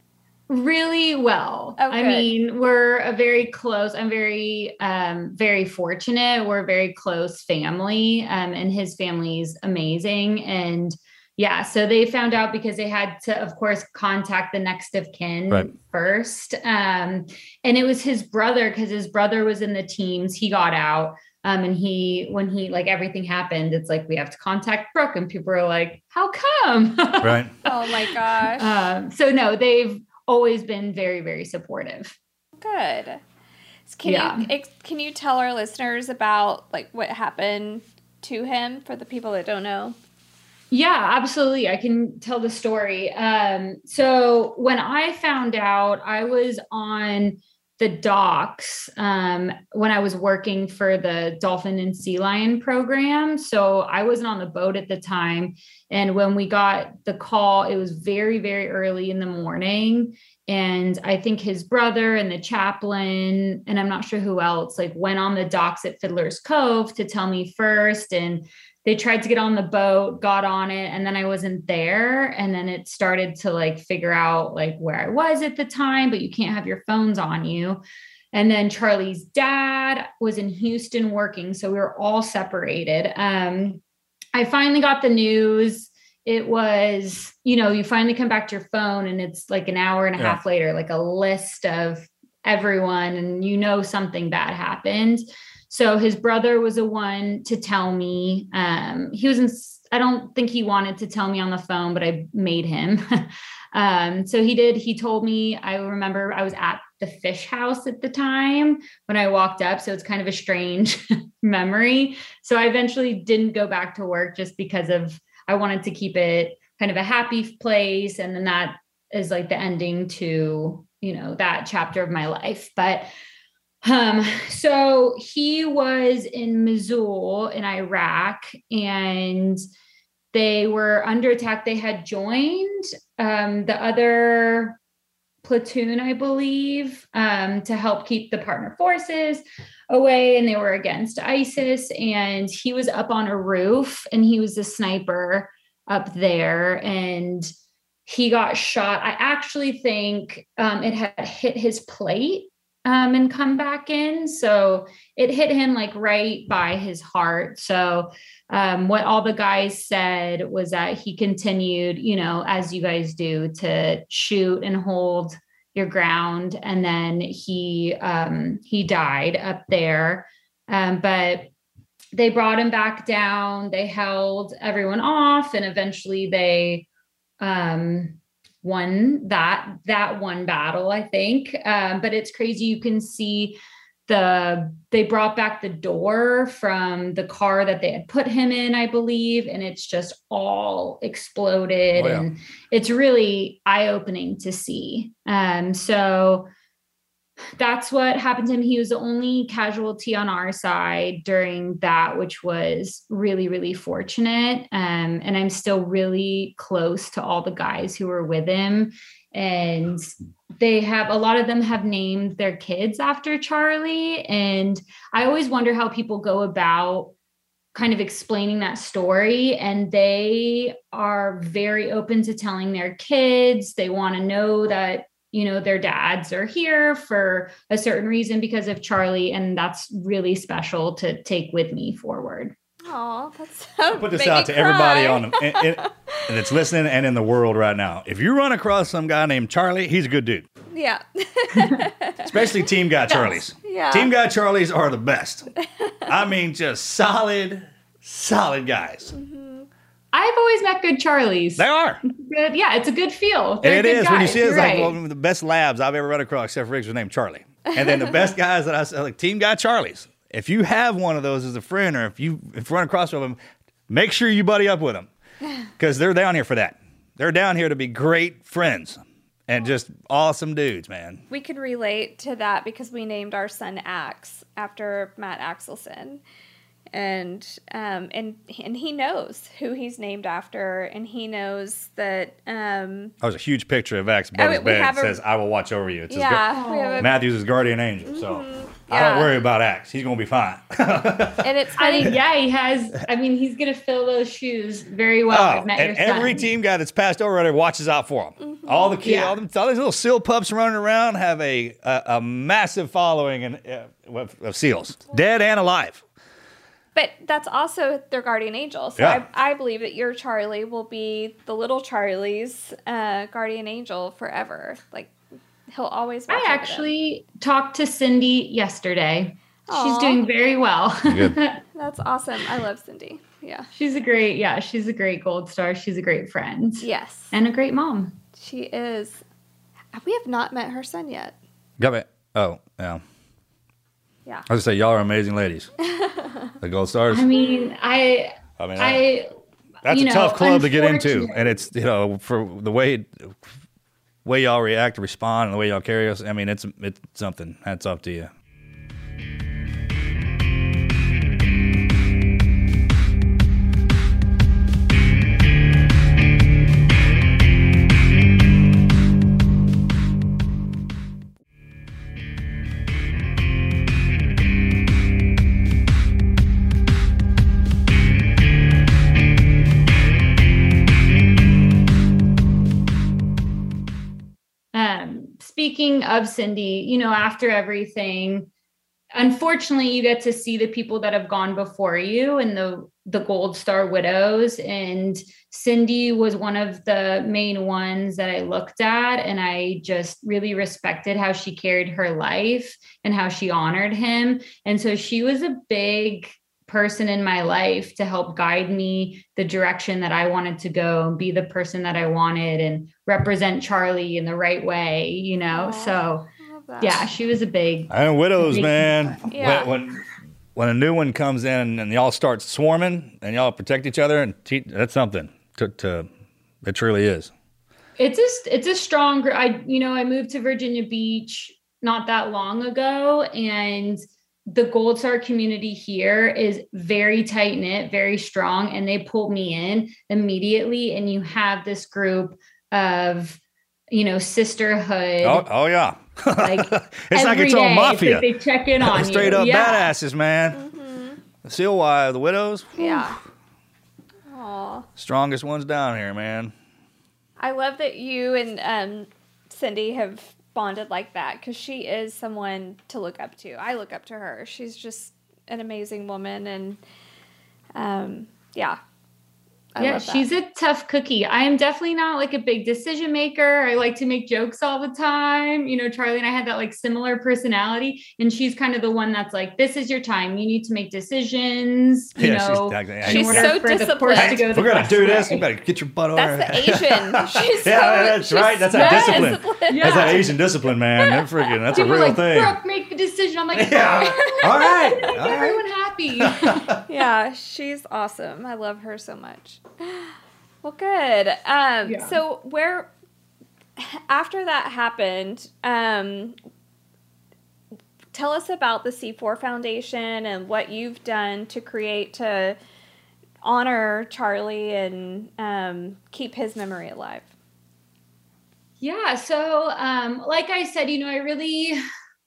[SPEAKER 6] Really well.
[SPEAKER 7] Oh,
[SPEAKER 6] I
[SPEAKER 7] good.
[SPEAKER 6] mean, we're a very close, I'm very, um, very fortunate. We're a very close family. Um, and his family's amazing. And Yeah, so they found out because they had to, of course, contact the next of kin
[SPEAKER 5] Right.
[SPEAKER 6] first. Um, and it was his brother, because his brother was in the teams. He got out. Um, and he, when he, like, everything happened, it's like, we have to contact Brooke. And people are like, how come?
[SPEAKER 5] Right.
[SPEAKER 7] Oh my gosh.
[SPEAKER 6] um, so no, they've always been very, very supportive.
[SPEAKER 7] Good. Can
[SPEAKER 6] Yeah.
[SPEAKER 7] you ex- can you tell our listeners about like what happened to him for the people that don't know?
[SPEAKER 6] Yeah, absolutely. I can tell the story. Um, so when I found out, I was on the docks um, when I was working for the dolphin and sea lion program. So I wasn't on the boat at the time. And when we got the call, it was very, very early in the morning. And I think his brother and the chaplain, and I'm not sure who else, like went on the docks at Fiddler's Cove to tell me first. And they tried to get on the boat, got on it, and then I wasn't there. And then it started to like figure out like where I was at the time, but you can't have your phones on you. And then Charlie's dad was in Houston working. So we were all separated. Um, I finally got the news. It was, you know, you finally come back to your phone and it's like an hour and a
[SPEAKER 5] Yeah.
[SPEAKER 6] half later, like a list of everyone, and you know something bad happened. So his brother was the one to tell me. Um, he was in, I don't think he wanted to tell me on the phone, but I made him. um, so he did. He told me, I remember I was at the fish house at the time when I walked up. So it's kind of a strange memory. So I eventually didn't go back to work just because of, I wanted to keep it kind of a happy place. And then that is like the ending to, you know, that chapter of my life. But Um, so he was in Mosul in Iraq, and they were under attack. They had joined um, the other platoon, I believe, um, to help keep the partner forces away. And they were against ISIS. And he was up on a roof, and he was a sniper up there, and he got shot. I actually think um, it had hit his plate. Um, and come back in. So it hit him like right by his heart. So um, what all the guys said was that he continued, you know, as you guys do, to shoot and hold your ground. And then he um, he died up there. Um, but they brought him back down. They held everyone off, and eventually they um won that that one battle, I think. Um, but it's crazy. You can see the they brought back the door from the car that they had put him in, I believe, and it's just all exploded.
[SPEAKER 5] Oh, yeah.
[SPEAKER 6] And it's really eye-opening to see. Um, so that's what happened to him. He was the only casualty on our side during that, which was really, really fortunate. Um, and I'm still really close to all the guys who were with him. And they have, a lot of them have named their kids after Charlie. And I always wonder how people go about kind of explaining that story. And they are very open to telling their kids. They want to know that, you know, their dads are here for a certain reason because of Charlie. And that's really special to take with me forward.
[SPEAKER 7] Oh, that's so
[SPEAKER 5] Put this
[SPEAKER 7] made
[SPEAKER 5] out
[SPEAKER 7] me
[SPEAKER 5] to everybody
[SPEAKER 7] cry.
[SPEAKER 5] on and, and, and that's listening and in the world right now. If you run across some guy named Charlie, he's a good dude.
[SPEAKER 7] Yeah.
[SPEAKER 5] Especially Team Guy Charlies.
[SPEAKER 7] Yeah.
[SPEAKER 5] Team Guy Charlies are the best. I mean, just solid, solid guys.
[SPEAKER 6] I've always met good Charlies.
[SPEAKER 5] They are.
[SPEAKER 6] Good. Yeah, it's a good feel. They're
[SPEAKER 5] And it
[SPEAKER 6] good
[SPEAKER 5] is. When you
[SPEAKER 6] guys.
[SPEAKER 5] see it, it's
[SPEAKER 6] You're
[SPEAKER 5] like
[SPEAKER 6] right.
[SPEAKER 5] one of the best labs I've ever run across, except for Riggs, was named Charlie. And then the best guys that I saw, like Team Guy Charlies. If you have one of those as a friend, or if you if you run across with them, make sure you buddy up with them, because they're down here for that. They're down here to be great friends and just awesome dudes, man.
[SPEAKER 7] We could relate to that because we named our son Axe after Matt Axelson. And um and and he knows who he's named after, and he knows that um
[SPEAKER 5] That was a huge picture of Axe above
[SPEAKER 7] Oh,
[SPEAKER 5] his
[SPEAKER 7] we
[SPEAKER 5] bed.
[SPEAKER 7] have
[SPEAKER 5] It
[SPEAKER 7] a-
[SPEAKER 5] says, "I will watch over you." It's his
[SPEAKER 7] yeah
[SPEAKER 5] gu-
[SPEAKER 7] we have a,
[SPEAKER 5] Matthew's his guardian angel, so I
[SPEAKER 7] Yeah.
[SPEAKER 5] don't worry about Axe. He's gonna be fine.
[SPEAKER 7] and it's
[SPEAKER 6] I
[SPEAKER 7] funny.
[SPEAKER 6] mean, yeah, he has. I mean, he's going to fill those shoes very well.
[SPEAKER 5] Oh,
[SPEAKER 6] I've met
[SPEAKER 5] and
[SPEAKER 6] your son.
[SPEAKER 5] every team guy that's passed over there watches out for him. All the kids,
[SPEAKER 6] Yeah.
[SPEAKER 5] all, them, all these little seal pups running around have a a, a massive following and uh, of, of seals, dead and alive.
[SPEAKER 7] but that's also their guardian angel. So
[SPEAKER 5] Yeah.
[SPEAKER 7] I, I believe that your Charlie will be the little Charlie's uh, guardian angel forever. Like he'll always watch
[SPEAKER 6] I
[SPEAKER 7] over them.
[SPEAKER 6] actually talked to Cindy yesterday. She's
[SPEAKER 7] Aw.
[SPEAKER 6] doing very well.
[SPEAKER 5] Good.
[SPEAKER 7] That's awesome. I love Cindy. Yeah.
[SPEAKER 6] She's a great, yeah, she's a great gold star. She's a great friend.
[SPEAKER 7] Yes.
[SPEAKER 6] And a great mom.
[SPEAKER 7] She is. We have not met her son yet.
[SPEAKER 5] Got me. Oh, yeah.
[SPEAKER 7] Yeah.
[SPEAKER 5] I was gonna say y'all are amazing ladies. The Gold Stars.
[SPEAKER 6] I mean, I,
[SPEAKER 5] I mean,
[SPEAKER 6] I,
[SPEAKER 5] that's
[SPEAKER 6] you
[SPEAKER 5] a
[SPEAKER 6] know,
[SPEAKER 5] tough club to get into,
[SPEAKER 6] unfortunately-
[SPEAKER 5] and it's you know for the way way y'all react, respond, and the way y'all carry us. I mean, it's it's something. Hats off to you.
[SPEAKER 6] Um, speaking of Cindy, you know, after everything, unfortunately, you get to see the people that have gone before you and the the Gold Star widows. And Cindy was one of the main ones that I looked at, and I just really respected how she carried her life and how she honored him. And so she was a big person in my life to help guide me the direction that I wanted to go and be the person that I wanted and represent Charlie in the right way, you know?
[SPEAKER 7] Aw,
[SPEAKER 6] So
[SPEAKER 7] I love that.
[SPEAKER 6] yeah, she was a big,
[SPEAKER 5] And widows,
[SPEAKER 6] Big-
[SPEAKER 5] man.
[SPEAKER 7] Yeah.
[SPEAKER 5] When, when when a new one comes in and y'all start swarming and y'all protect each other, and te- that's something. To, to it truly is.
[SPEAKER 6] it's a, it's a strong, gr- I, you know, I moved to Virginia Beach not that long ago, and the Gold Star community here is very tight knit, very strong, and they pulled me in immediately. And you have this group of, you know, sisterhood.
[SPEAKER 5] Oh, oh yeah.
[SPEAKER 6] Like
[SPEAKER 5] It's like
[SPEAKER 6] every
[SPEAKER 5] its own
[SPEAKER 6] day.
[SPEAKER 5] mafia.
[SPEAKER 6] It's like they check in on
[SPEAKER 5] Straight
[SPEAKER 6] you.
[SPEAKER 5] up
[SPEAKER 6] Yeah.
[SPEAKER 5] badasses, man. The Seal Y, the widows,
[SPEAKER 7] Yeah. Aw.
[SPEAKER 5] strongest ones down here, man.
[SPEAKER 7] I love that you and um, Cindy have bonded like that because she is someone to look up to. I look up to her. She's just an amazing woman, and um, yeah. I
[SPEAKER 6] yeah,
[SPEAKER 7] love that.
[SPEAKER 6] she's a tough cookie. I am definitely not like a big decision maker. I like to make jokes all the time. You know, Charlie and I had that like similar personality, and she's kind of the one that's like, "This is your time. You need to make decisions." You
[SPEAKER 5] Yeah, she's
[SPEAKER 6] know,
[SPEAKER 5] exactly-
[SPEAKER 6] in
[SPEAKER 7] She's
[SPEAKER 6] order
[SPEAKER 7] so
[SPEAKER 6] for the
[SPEAKER 7] disciplined.
[SPEAKER 6] course to go
[SPEAKER 5] If
[SPEAKER 6] the
[SPEAKER 5] we're gonna
[SPEAKER 6] best
[SPEAKER 5] do this,
[SPEAKER 6] way.
[SPEAKER 5] you better get your butt over.
[SPEAKER 7] That's the Asian. She's so,
[SPEAKER 5] Yeah, that's
[SPEAKER 7] she's
[SPEAKER 5] right. That's
[SPEAKER 7] so
[SPEAKER 5] that discipline.
[SPEAKER 7] disciplined.
[SPEAKER 6] Yeah.
[SPEAKER 5] That's that Asian discipline, man. That freaking, that's
[SPEAKER 6] People
[SPEAKER 5] a
[SPEAKER 6] are
[SPEAKER 5] real
[SPEAKER 6] like,
[SPEAKER 5] thing.
[SPEAKER 6] Brooke, make a decision. I'm like,
[SPEAKER 5] Yeah. All right.
[SPEAKER 6] make
[SPEAKER 5] All right.
[SPEAKER 6] everyone happy.
[SPEAKER 7] Yeah, she's awesome. I love her so much. Well, good. Um,
[SPEAKER 6] Yeah.
[SPEAKER 7] So where, after that happened, um, tell us about the C four Foundation and what you've done to create to honor Charlie and um, keep his memory alive.
[SPEAKER 6] Yeah. So, um, like I said, you know, I really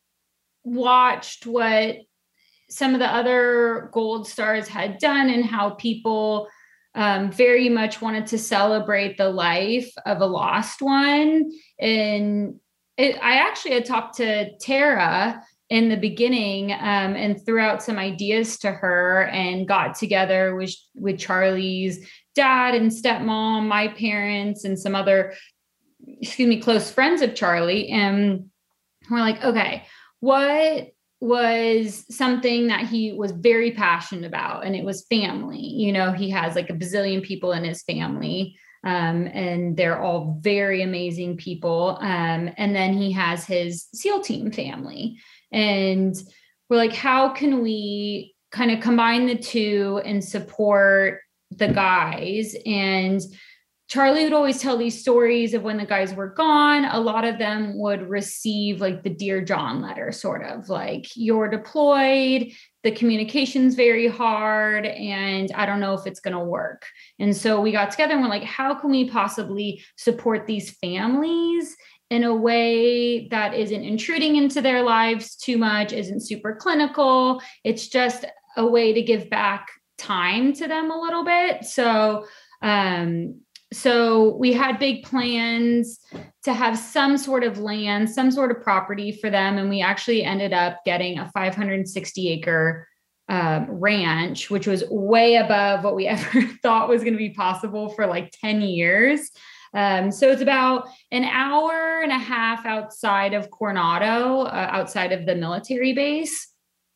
[SPEAKER 6] watched what some of the other Gold Stars had done and how people um, very much wanted to celebrate the life of a lost one. And it, I actually had talked to Tara in the beginning um, and threw out some ideas to her and got together with, with Charlie's dad and stepmom, my parents, and some other, excuse me, close friends of Charlie. And we're like, okay, what was something that he was very passionate about? And it was family. You know, he has like a bazillion people in his family. Um, and they're all very amazing people. Um, and then he has his SEAL team family. And we're like, how can we kind of combine the two and support the guys? And Charlie would always tell these stories of when the guys were gone. A lot of them would receive like the Dear John letter, sort of like, you're deployed, the communication's very hard, and I don't know if it's going to work. And so we got together and we're like, how can we possibly support these families in a way that isn't intruding into their lives too much, isn't super clinical. It's just a way to give back time to them a little bit. So, um, So we had big plans to have some sort of land, some sort of property for them. And we actually ended up getting a five hundred sixty acre um, ranch, which was way above what we ever thought was going to be possible for like ten years. Um, so it's about an hour and a half outside of Coronado, uh, outside of the military base.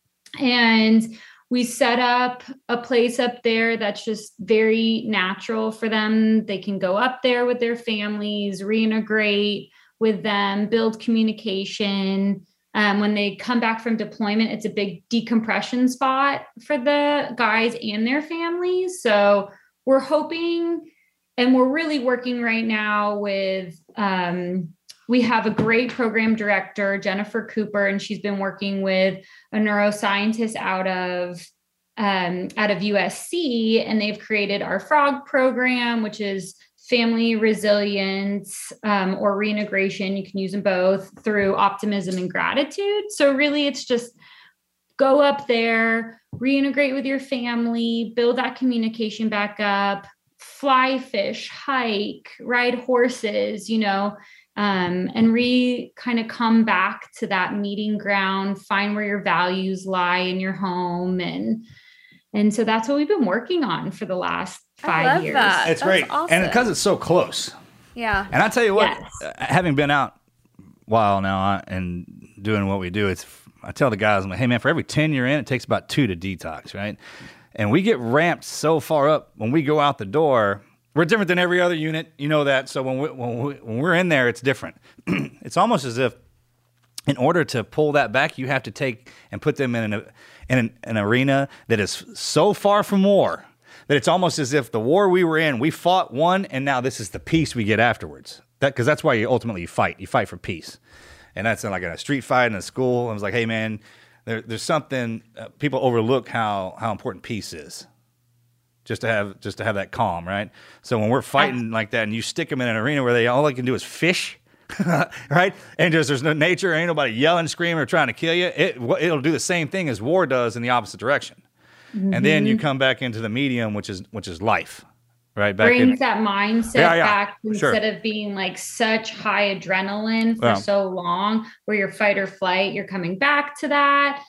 [SPEAKER 6] And we set up a place up there that's just very natural for them. They can go up there with their families, reintegrate with them, build communication. Um, when they come back from deployment, it's a big decompression spot for the guys and their families. So we're hoping, and we're really working right now with, um, we have a great program director, Jennifer Cooper, and she's been working with a neuroscientist out of um, out of U S C, and they've created our FROG program, which is family resilience um, or reintegration. You can use them both through optimism and gratitude. So really, it's just go up there, reintegrate with your family, build that communication back up, fly fish, hike, ride horses, you know, um, and re kind of come back to that meeting ground, find where your values lie in your home. And, and so that's what we've been working on for the last five
[SPEAKER 7] I love
[SPEAKER 6] years.
[SPEAKER 7] that.
[SPEAKER 5] It's
[SPEAKER 7] That's
[SPEAKER 5] great.
[SPEAKER 7] awesome.
[SPEAKER 5] And because it's so close.
[SPEAKER 7] Yeah.
[SPEAKER 5] And I tell you what,
[SPEAKER 6] Yes.
[SPEAKER 5] uh, having been out a while now uh, and doing what we do, it's I tell the guys, I'm like, hey man, for every ten you're in, it takes about two to detox, right? And we get ramped so far up when we go out the door. We're different than every other unit, you know that. So when we, when, we, when we're in there, it's different. It's almost as if, in order to pull that back, you have to take and put them in an in an, an arena that is so far from war that it's almost as if the war we were in, we fought, won, and now this is the peace we get afterwards. That because that's why you ultimately you fight. You fight for peace, and that's in like in a street fight in a school. I was like, hey man, there, there's something uh, people overlook how how important peace is. Just to have just to have that calm, right? So when we're fighting like that, and you stick them in an arena where they all they can do is fish, right? And just there's no nature, ain't nobody yelling, screaming, or trying to kill you. It it'll do the same thing as war does in the opposite direction. Mm-hmm. And then you come back into the medium, which is which is life, right? Back
[SPEAKER 6] Brings
[SPEAKER 5] in,
[SPEAKER 6] that mindset
[SPEAKER 5] Yeah, yeah,
[SPEAKER 6] back
[SPEAKER 5] sure.
[SPEAKER 6] instead of being like such high adrenaline for
[SPEAKER 5] Yeah.
[SPEAKER 6] so long, where you're fight or flight. You're coming back to that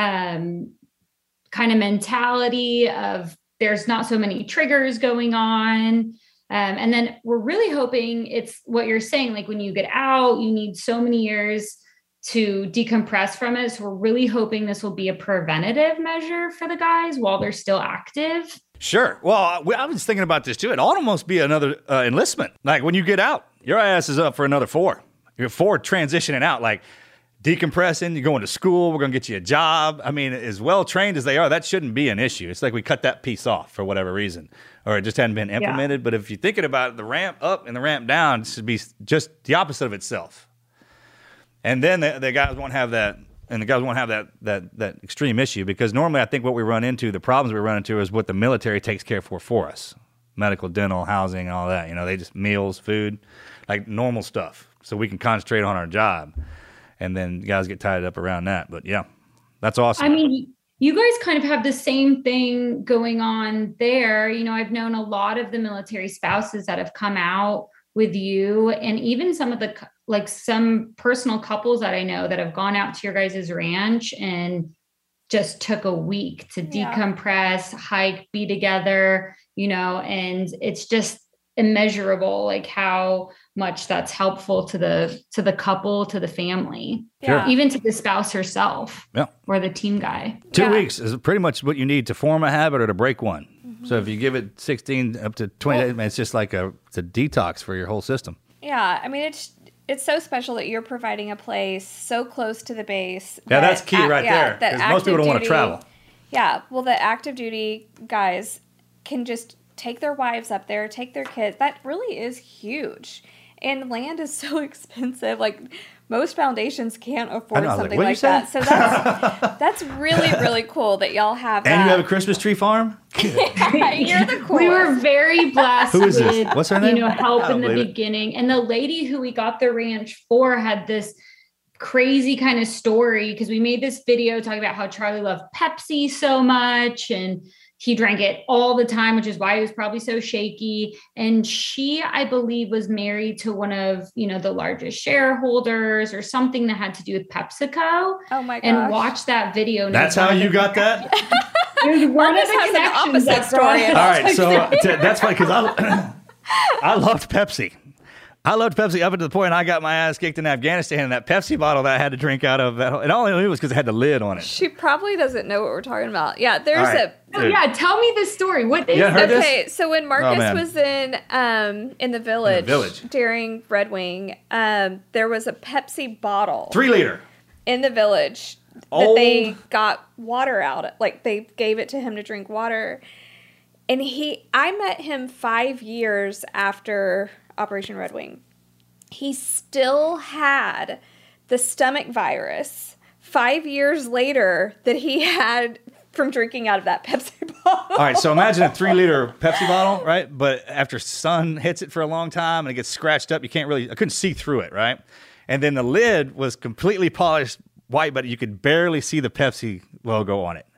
[SPEAKER 6] um, kind of mentality of there's not so many triggers going on. Um, and then we're really hoping it's what you're saying, like when you get out, you need so many years to decompress from it. So we're really hoping this will be a preventative measure for the guys while they're still active.
[SPEAKER 5] Sure. Well, I, I was thinking about this too. It'd almost be another uh, enlistment. Like when you get out, your ass is up for another four. You're four transitioning out, like decompressing. You're going to school. We're going to get you a job. I mean, as well trained as they are, that shouldn't be an issue. It's like we cut that piece off for whatever reason, or it just hadn't been implemented. Yeah. But if you're thinking about it, the ramp up and the ramp down, it should be just the opposite of itself. And then the, the guys won't have that, and the guys won't have that that that extreme issue, because normally I think what we run into, the problems we run into, is what the military takes care for for us: medical, dental, housing, and all that. You know, they just meals, food, like normal stuff, so we can concentrate on our job. And then guys get tied up around that. But yeah, that's awesome.
[SPEAKER 6] I mean, you guys kind of have the same thing going on there. You know, I've known a lot of the military spouses that have come out with you, and even some of the, like some personal couples that I know that have gone out to your guys' ranch and just took a week to
[SPEAKER 7] Yeah.
[SPEAKER 6] decompress, hike, be together, you know, and it's just immeasurable, like how much that's helpful to the to the couple, to the family,
[SPEAKER 7] Yeah.
[SPEAKER 6] even to the spouse herself,
[SPEAKER 5] Yeah.
[SPEAKER 6] or the team guy.
[SPEAKER 5] Two
[SPEAKER 7] Yeah.
[SPEAKER 5] weeks is pretty much what you need to form a habit or to break one. Mm-hmm. So if you give it sixteen up to twenty, well, it's just like a, it's a detox for your whole system.
[SPEAKER 7] Yeah, I mean, it's it's so special that you're providing a place so close to the base.
[SPEAKER 5] Yeah,
[SPEAKER 7] that
[SPEAKER 5] that's key
[SPEAKER 7] ac-
[SPEAKER 5] right
[SPEAKER 7] yeah,
[SPEAKER 5] there,
[SPEAKER 7] that
[SPEAKER 5] 'cause most people don't
[SPEAKER 7] active
[SPEAKER 5] wanna
[SPEAKER 7] duty-
[SPEAKER 5] travel.
[SPEAKER 7] Yeah, well, the active duty guys can just take their wives up there, take their kids. That really is huge. And land is so expensive. Like, most foundations can't afford
[SPEAKER 5] I know, I was like,
[SPEAKER 7] something
[SPEAKER 5] "What'd you
[SPEAKER 7] like
[SPEAKER 5] say?"
[SPEAKER 7] that. So that's that's really, really cool that y'all have that.
[SPEAKER 5] And you have a Christmas tree farm?
[SPEAKER 7] You're the coolest.
[SPEAKER 6] We were very blessed
[SPEAKER 5] Who is this?
[SPEAKER 6] with,
[SPEAKER 5] What's her name?
[SPEAKER 6] you know, help
[SPEAKER 5] I don't
[SPEAKER 6] in the
[SPEAKER 5] believe it.
[SPEAKER 6] beginning. And the lady who we got the ranch for had this crazy kind of story, because we made this video talking about how Charlie loved Pepsi so much. And he drank it all the time, which is why he was probably so shaky. And she, I believe, was married to one of, you know, the largest shareholders or something that had to do with PepsiCo.
[SPEAKER 7] Oh my gosh.
[SPEAKER 6] And watch that video. and
[SPEAKER 5] That's
[SPEAKER 6] it was
[SPEAKER 5] how
[SPEAKER 6] one of
[SPEAKER 5] you
[SPEAKER 6] the-
[SPEAKER 5] got that?
[SPEAKER 6] It was one
[SPEAKER 7] Marcus
[SPEAKER 6] of the
[SPEAKER 7] has an
[SPEAKER 6] connections
[SPEAKER 7] opposite
[SPEAKER 6] that brought
[SPEAKER 7] story.
[SPEAKER 6] us
[SPEAKER 5] All right, so
[SPEAKER 6] together.
[SPEAKER 5] t- that's funny because I, I loved Pepsi. I loved Pepsi up until the point I got my ass kicked in Afghanistan, and that Pepsi bottle that I had to drink out of, that, and all I knew was because it had the lid on it.
[SPEAKER 7] She probably doesn't know what we're talking about. Yeah, there's
[SPEAKER 5] All right.
[SPEAKER 7] a
[SPEAKER 6] Oh, yeah, tell me the story. What is
[SPEAKER 5] Yeah,
[SPEAKER 6] it?
[SPEAKER 5] heard this?
[SPEAKER 7] Okay, so when Marcus
[SPEAKER 5] man.
[SPEAKER 7] was in um in the village,
[SPEAKER 5] village.
[SPEAKER 7] during Red Wing, um there was a Pepsi bottle
[SPEAKER 5] Three liter.
[SPEAKER 7] in the village that
[SPEAKER 5] Old.
[SPEAKER 7] they got water out of. Like they gave it to him to drink water. And he I met him five years after Operation Red Wing. He still had the stomach virus five years later that he had from drinking out of that Pepsi bottle.
[SPEAKER 5] All right, so imagine a three liter Pepsi bottle, right? But after sun hits it for a long time and it gets scratched up, you can't really, I couldn't see through it, right? And then the lid was completely polished white, but you could barely see the Pepsi logo on it.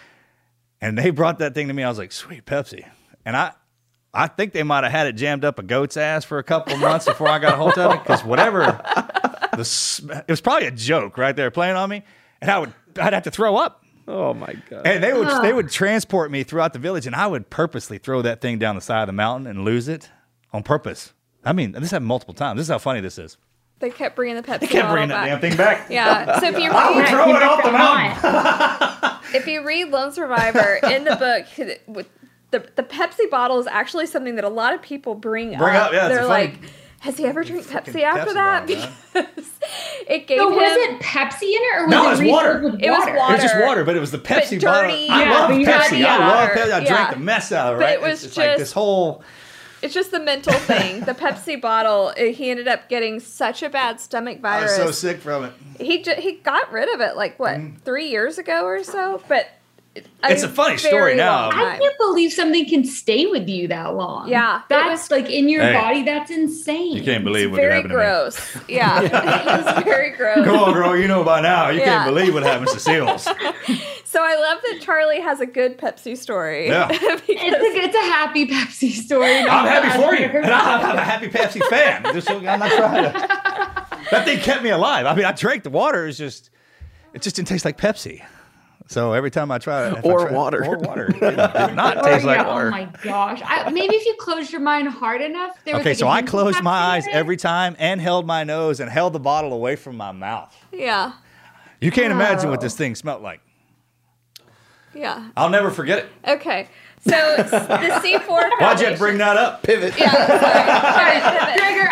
[SPEAKER 5] And they brought that thing to me. I was like, sweet Pepsi. And I, I think they might have had it jammed up a goat's ass for a couple of months before I got a hold of it. Because whatever, the, sm- it was probably a joke right there playing on me. And I would, I'd have to throw up.
[SPEAKER 1] Oh my God.
[SPEAKER 5] And they would they would transport me throughout the village, and I would purposely throw that thing down the side of the mountain and lose it on purpose. I mean, this happened multiple times. This is how funny this is.
[SPEAKER 7] They kept bringing the Pepsi
[SPEAKER 5] They kept
[SPEAKER 7] bottle
[SPEAKER 5] bringing that
[SPEAKER 7] back.
[SPEAKER 5] damn thing back.
[SPEAKER 7] Yeah. So if you
[SPEAKER 5] I would
[SPEAKER 7] read,
[SPEAKER 5] throw it off the mountain.
[SPEAKER 7] if you read Lone Survivor in the book, with the the Pepsi bottle is actually something that a lot of people bring,
[SPEAKER 5] Bring up, yeah, it's
[SPEAKER 7] They're
[SPEAKER 5] a funny-
[SPEAKER 7] like, has he ever drank
[SPEAKER 5] Fucking
[SPEAKER 7] Pepsi after
[SPEAKER 5] Pepsi
[SPEAKER 7] that?
[SPEAKER 5] bottle, man.
[SPEAKER 7] Because it gave
[SPEAKER 6] So
[SPEAKER 7] him.
[SPEAKER 6] was it Pepsi in it, or was
[SPEAKER 5] No,
[SPEAKER 6] it
[SPEAKER 5] it's
[SPEAKER 6] refilled
[SPEAKER 5] water.
[SPEAKER 6] with
[SPEAKER 7] It was
[SPEAKER 6] water?
[SPEAKER 5] It was just
[SPEAKER 7] water.
[SPEAKER 5] water, but it was the Pepsi bottle.
[SPEAKER 7] dirty.
[SPEAKER 5] I
[SPEAKER 6] Yeah,
[SPEAKER 5] love
[SPEAKER 6] but you had
[SPEAKER 5] Pepsi.
[SPEAKER 6] the
[SPEAKER 5] I love
[SPEAKER 7] water.
[SPEAKER 5] Pepsi. I
[SPEAKER 7] Yeah.
[SPEAKER 5] drank the mess out of it,
[SPEAKER 7] But
[SPEAKER 5] right?
[SPEAKER 7] it was
[SPEAKER 5] it's, it's like
[SPEAKER 7] just-
[SPEAKER 5] this whole...
[SPEAKER 7] It's just the mental thing. The Pepsi bottle, uh, he ended up getting such a bad stomach
[SPEAKER 5] I was
[SPEAKER 7] virus.
[SPEAKER 5] so sick from it.
[SPEAKER 7] He ju- he got rid of it like what three years ago or so. But
[SPEAKER 5] It's a funny story
[SPEAKER 7] very
[SPEAKER 5] now.
[SPEAKER 7] long
[SPEAKER 6] I
[SPEAKER 7] time.
[SPEAKER 6] can't believe something can stay with you that long.
[SPEAKER 7] Yeah, it
[SPEAKER 6] That's
[SPEAKER 7] was-
[SPEAKER 6] like in your
[SPEAKER 5] Hey.
[SPEAKER 6] body. That's insane.
[SPEAKER 5] You can't believe what
[SPEAKER 7] Very
[SPEAKER 5] happened to me.
[SPEAKER 7] gross. Yeah, it was very gross.
[SPEAKER 5] Go on, girl. You know by now. You
[SPEAKER 7] Yeah.
[SPEAKER 5] can't believe what happens to seals.
[SPEAKER 7] So I love that Charlie has a good Pepsi story.
[SPEAKER 5] Yeah.
[SPEAKER 7] Because-
[SPEAKER 6] It's a, it's a happy Pepsi story.
[SPEAKER 5] I'm happy for you. And I'm, I'm a happy Pepsi fan. Just, I'm not trying to. That thing kept me alive. I mean, I drank the water. It's just, it just didn't taste like Pepsi. So every time I try it, if I
[SPEAKER 1] Or
[SPEAKER 5] try it-
[SPEAKER 1] water.
[SPEAKER 5] or water, it did not
[SPEAKER 6] Oh,
[SPEAKER 5] taste
[SPEAKER 6] yeah,
[SPEAKER 5] like
[SPEAKER 6] oh
[SPEAKER 5] water.
[SPEAKER 6] my gosh. I, maybe if you closed your mind hard enough. There was
[SPEAKER 5] Okay,
[SPEAKER 6] like
[SPEAKER 5] so
[SPEAKER 6] a
[SPEAKER 5] I
[SPEAKER 6] hint of
[SPEAKER 5] closed my
[SPEAKER 6] Pepsi
[SPEAKER 5] eyes
[SPEAKER 6] in it.
[SPEAKER 5] every time and held my nose and held the bottle away from my mouth.
[SPEAKER 7] yeah,
[SPEAKER 5] You can't imagine what
[SPEAKER 6] Oh.
[SPEAKER 5] this thing smelled like.
[SPEAKER 7] yeah.
[SPEAKER 5] I'll never forget it.
[SPEAKER 7] Okay, so s- the C four.
[SPEAKER 5] Why'd you have to bring that up? Pivot.
[SPEAKER 6] Trigger,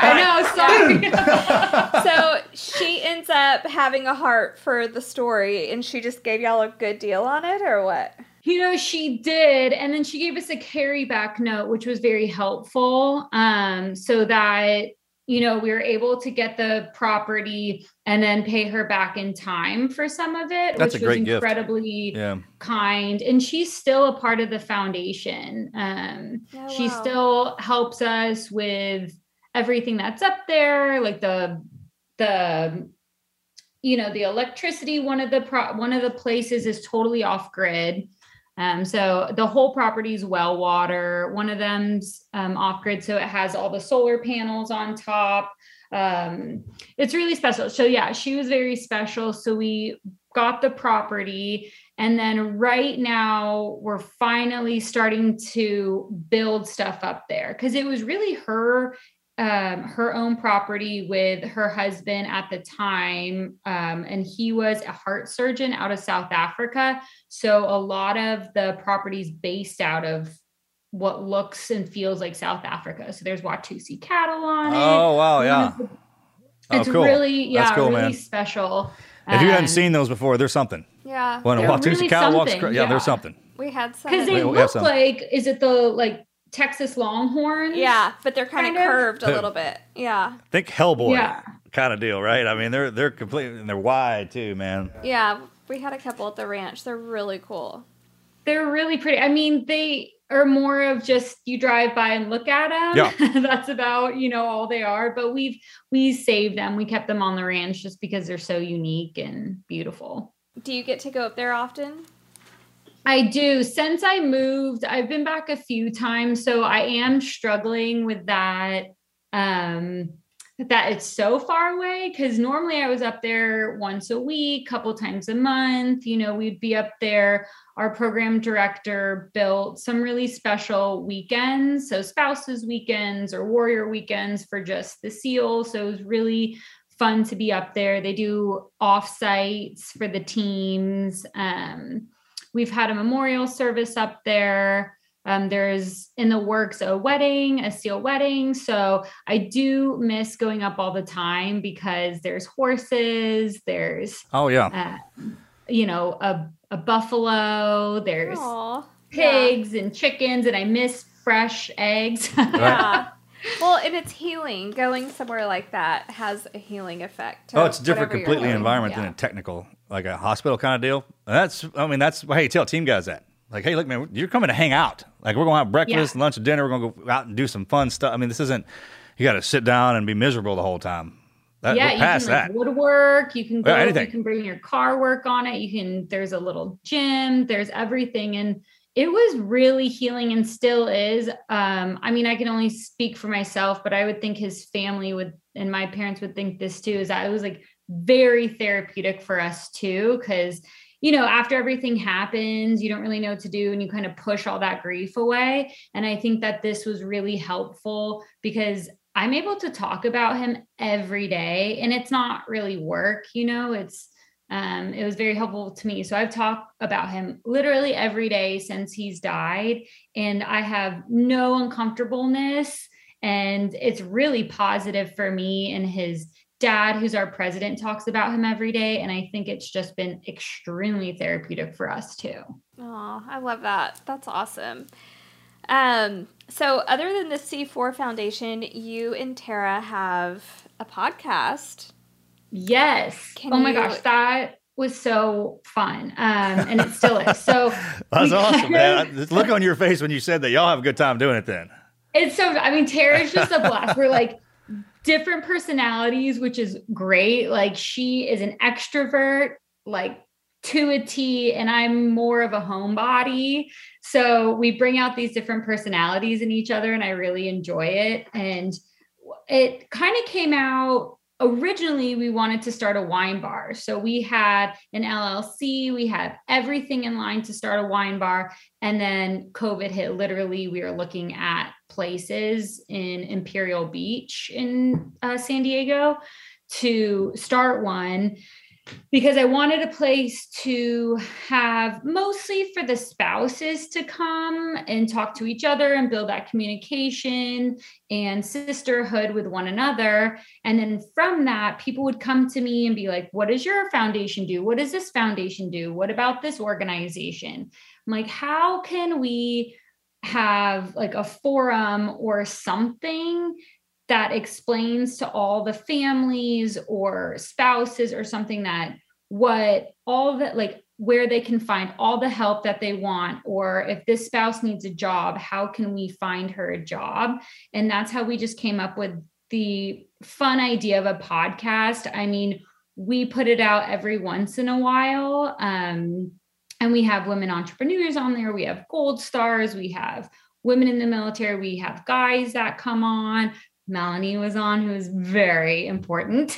[SPEAKER 6] I know, sorry.
[SPEAKER 7] So she ends up having a heart for the story, and she just gave y'all a good deal on it, or what?
[SPEAKER 6] You know, she did. And then she gave us a carryback note, which was very helpful. Um, so that, you know, we were able to get the property and then pay her back in time for some of it,
[SPEAKER 5] That's
[SPEAKER 6] which
[SPEAKER 5] a great
[SPEAKER 6] was
[SPEAKER 5] gift.
[SPEAKER 6] incredibly
[SPEAKER 5] Yeah.
[SPEAKER 6] kind. And she's still a part of the foundation. Um,
[SPEAKER 7] Oh,
[SPEAKER 6] she
[SPEAKER 7] wow.
[SPEAKER 6] still helps us with everything that's up there, like the, the, you know, the electricity. One of the pro- one of the places is totally off grid. Um, so the whole property is well water. One of them's um, off grid, so it has all the solar panels on top. Um, it's really special. So yeah, she was very special. So we got the property, and then right now we're finally starting to build stuff up there because it was really her um, her own property with her husband at the time. Um, and he was a heart surgeon out of South Africa. So a lot of the properties based out of what looks and feels like South Africa. So there's Watusi cattle on it.
[SPEAKER 5] Oh, wow.
[SPEAKER 6] One
[SPEAKER 5] Yeah.
[SPEAKER 6] of the-
[SPEAKER 5] Oh,
[SPEAKER 6] It's
[SPEAKER 5] cool.
[SPEAKER 6] really, yeah,
[SPEAKER 5] That's cool,
[SPEAKER 6] really
[SPEAKER 5] man.
[SPEAKER 6] special.
[SPEAKER 5] If you hadn't
[SPEAKER 6] Um,
[SPEAKER 5] seen those before, there's something.
[SPEAKER 7] Yeah,
[SPEAKER 5] When a
[SPEAKER 6] They're
[SPEAKER 5] Watusi
[SPEAKER 6] really
[SPEAKER 5] cow walks,
[SPEAKER 6] something,
[SPEAKER 5] across- yeah,
[SPEAKER 6] yeah.
[SPEAKER 5] there's something.
[SPEAKER 7] we had some.
[SPEAKER 6] Because
[SPEAKER 5] We-
[SPEAKER 6] they
[SPEAKER 5] we have
[SPEAKER 6] look
[SPEAKER 5] some.
[SPEAKER 6] like, is it the like Texas Longhorns?
[SPEAKER 7] yeah, but they're kind,
[SPEAKER 6] Kind
[SPEAKER 7] of
[SPEAKER 6] of.
[SPEAKER 7] curved a
[SPEAKER 5] Yeah.
[SPEAKER 7] little bit. Yeah,
[SPEAKER 5] Think Hellboy
[SPEAKER 6] Yeah.
[SPEAKER 5] kind of deal, right? I mean, they're they're completely and they're wide too, man.
[SPEAKER 7] yeah. We had a couple at the ranch. They're really cool.
[SPEAKER 6] They're really pretty. I mean, they are more of just you drive by and look at them.
[SPEAKER 5] Yeah.
[SPEAKER 6] That's about, you know, all they are. But we've we saved them. We kept them on the ranch just because they're so unique and beautiful.
[SPEAKER 7] Do you get to go up there often?
[SPEAKER 6] I do. Since I moved, I've been back a few times, so I am struggling with that. Um, that it's so far away, because normally I was up there once a week, couple times a month. You know, we'd be up there. Our program director built some really special weekends, so spouses weekends or warrior weekends for just the SEAL. So it was really fun to be up there. They do off-sites for the teams. Um, we've had a memorial service up there. Um, there's in the works a wedding, a SEAL wedding. So I do miss going up all the time because there's horses, there's,
[SPEAKER 5] Oh yeah.
[SPEAKER 6] uh, you know, a, a buffalo, there's
[SPEAKER 7] Aw,
[SPEAKER 6] pigs and chickens, and I miss fresh eggs.
[SPEAKER 7] Yeah. Well, and it's healing. Going somewhere like that has a healing effect. to
[SPEAKER 5] Oh, it's a different
[SPEAKER 7] whatever you're
[SPEAKER 5] completely
[SPEAKER 7] doing.
[SPEAKER 5] environment
[SPEAKER 7] Yeah.
[SPEAKER 5] than a technical, like a hospital kind of deal. And that's, I mean, that's how you tell team guys that. Like, hey, look, man, you're coming to hang out. Like, we're going to have breakfast,
[SPEAKER 6] Yeah.
[SPEAKER 5] lunch, and dinner. We're going to go out and do some fun stuff. I mean, this isn't, you got to sit down and be miserable the whole time. That,
[SPEAKER 6] yeah,
[SPEAKER 5] we're
[SPEAKER 6] you
[SPEAKER 5] past
[SPEAKER 6] can like
[SPEAKER 5] that.
[SPEAKER 6] woodwork. You can go.
[SPEAKER 5] Yeah, anything.
[SPEAKER 6] You can bring your car work on it. You can. There's a little gym. There's everything, and it was really healing, and still is. Um, I mean, I can only speak for myself, but I would think his family would, and my parents would think this too. Is that it was like very therapeutic for us too, because you know, after everything happens, you don't really know what to do, and you kind of push all that grief away. And I think that this was really helpful because I'm able to talk about him every day, and it's not really work, you know, it's, um, it was very helpful to me. So I've talked about him literally every day since he's died, and I have no uncomfortableness, and it's really positive for me. And his dad, who's our president, talks about him every day. And I think it's just been extremely therapeutic for us too.
[SPEAKER 7] Oh, I love that. That's awesome. Um, so other than the C four Foundation, you and Tara have a podcast.
[SPEAKER 6] Yes.
[SPEAKER 7] Can
[SPEAKER 6] oh my
[SPEAKER 7] you-
[SPEAKER 6] gosh, that was so fun. Um, and it still is. So
[SPEAKER 5] That's
[SPEAKER 6] we
[SPEAKER 5] awesome,
[SPEAKER 6] kind
[SPEAKER 5] man.
[SPEAKER 6] of-
[SPEAKER 5] I- The look on your face when you said that, y'all have a good time doing it then.
[SPEAKER 6] It's so, I mean, Tara's just a blast. We're like different personalities, which is great. Like she is an extrovert, like to a T, and I'm more of a homebody. So we bring out these different personalities in each other, and I really enjoy it. And it kind of came out, originally we wanted to start a wine bar. So we had an L L C, we had everything in line to start a wine bar. And then COVID hit. Literally, we were looking at places in Imperial Beach in uh, San Diego to start one, because I wanted a place to have mostly for the spouses to come and talk to each other and build that communication and sisterhood with one another. And then from that, people would come to me and be like, what does your foundation do? What does this foundation do? What about this organization? I'm like, how can we have like a forum or something that explains to all the families or spouses or something that what all that, like where they can find all the help that they want, or if this spouse needs a job, how can we find her a job? And that's how we just came up with the fun idea of a podcast. I mean, we put it out every once in a while. Um, and we have women entrepreneurs on there. We have gold stars. We have women in the military. We have guys that come on. Melanie was on, who is very important.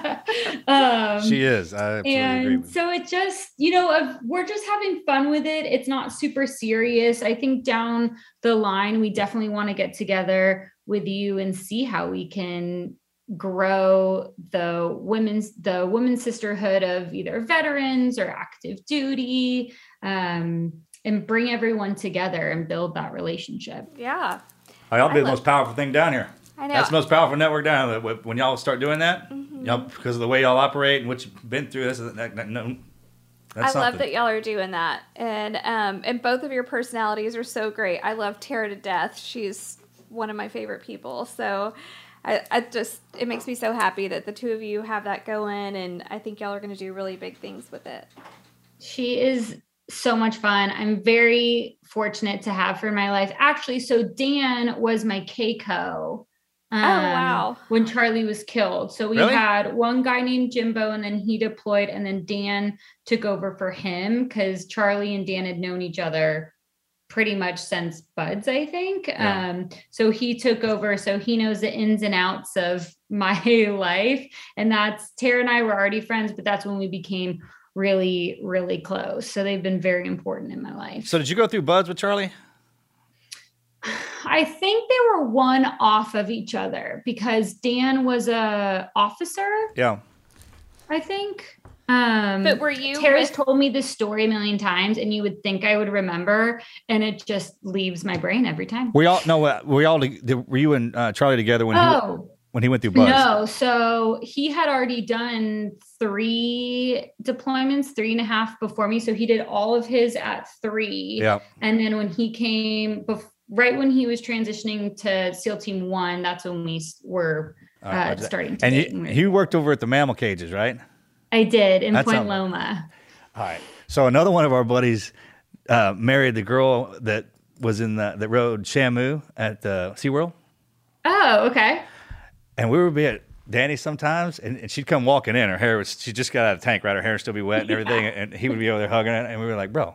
[SPEAKER 6] um,
[SPEAKER 5] She is. I absolutely agree
[SPEAKER 6] and
[SPEAKER 5] with you.
[SPEAKER 6] so it just, you know, if we're just having fun with it. It's not super serious. I think down the line, we definitely want to get together with you and see how we can grow the women's, the women's sisterhood of either veterans or active duty, um, and bring everyone together and build that relationship.
[SPEAKER 7] Yeah.
[SPEAKER 5] Oh, y'all be
[SPEAKER 7] I
[SPEAKER 5] the
[SPEAKER 7] love-
[SPEAKER 5] most powerful thing down here.
[SPEAKER 7] I know.
[SPEAKER 5] That's the most powerful network down here. When y'all start doing that,
[SPEAKER 7] Mm-hmm.
[SPEAKER 5] y'all, because of the way y'all operate and what you've been through, this, that, that, no, that's
[SPEAKER 7] I love
[SPEAKER 5] something.
[SPEAKER 7] that y'all are doing that. And um and both of your personalities are so great. I love Tara to death. She's one of my favorite people. So I, I just, it makes me so happy that the two of you have that going, and I think y'all are going to do really big things with it.
[SPEAKER 6] She is so much fun. I'm very fortunate to have her in my life. Actually, so Dan was my Keiko Um,
[SPEAKER 7] wow.
[SPEAKER 6] When Charlie was killed. So we
[SPEAKER 5] Really?
[SPEAKER 6] had one guy named Jimbo, and then he deployed, and then Dan took over for him because Charlie and Dan had known each other pretty much since buds, I think.
[SPEAKER 5] Yeah.
[SPEAKER 6] Um, so he took over. So he knows the ins and outs of my life. And that's Tara and I were already friends, but that's when we became really, really close. So they've been very important in my life.
[SPEAKER 5] So did you go through buds with Charlie?
[SPEAKER 6] I think they were one off of each other because Dan was a officer,
[SPEAKER 5] Yeah.
[SPEAKER 6] I think. Um,
[SPEAKER 7] But were you
[SPEAKER 6] Tara's
[SPEAKER 7] with-
[SPEAKER 6] told me this story a million times, and you would think I would remember, and it just leaves my brain every time.
[SPEAKER 5] We all no. uh, We all were you and uh, Charlie together when he
[SPEAKER 6] Oh,
[SPEAKER 5] when he went through buds?
[SPEAKER 6] no. So he had already done three deployments, three and a half before me. So he did all of his at three.
[SPEAKER 5] Yeah.
[SPEAKER 6] And then when he came, bef- right when he was transitioning to SEAL Team One, that's when we s- were
[SPEAKER 5] All
[SPEAKER 6] uh,
[SPEAKER 5] right.
[SPEAKER 6] starting to
[SPEAKER 5] And
[SPEAKER 6] date.
[SPEAKER 5] you, you worked over at the mammal cages, right?
[SPEAKER 6] I did in
[SPEAKER 5] That's
[SPEAKER 6] Point
[SPEAKER 5] something.
[SPEAKER 6] Loma.
[SPEAKER 5] All right. So another one of our buddies uh, married the girl that was in the that rode Shamu at uh, SeaWorld.
[SPEAKER 6] Oh, okay.
[SPEAKER 5] And we would be at Danny's sometimes, and, and she'd come walking in. Her hair was, she just got out of the tank, right? Her hair would still be wet and everything. And he would be over there hugging it. And we were like, bro,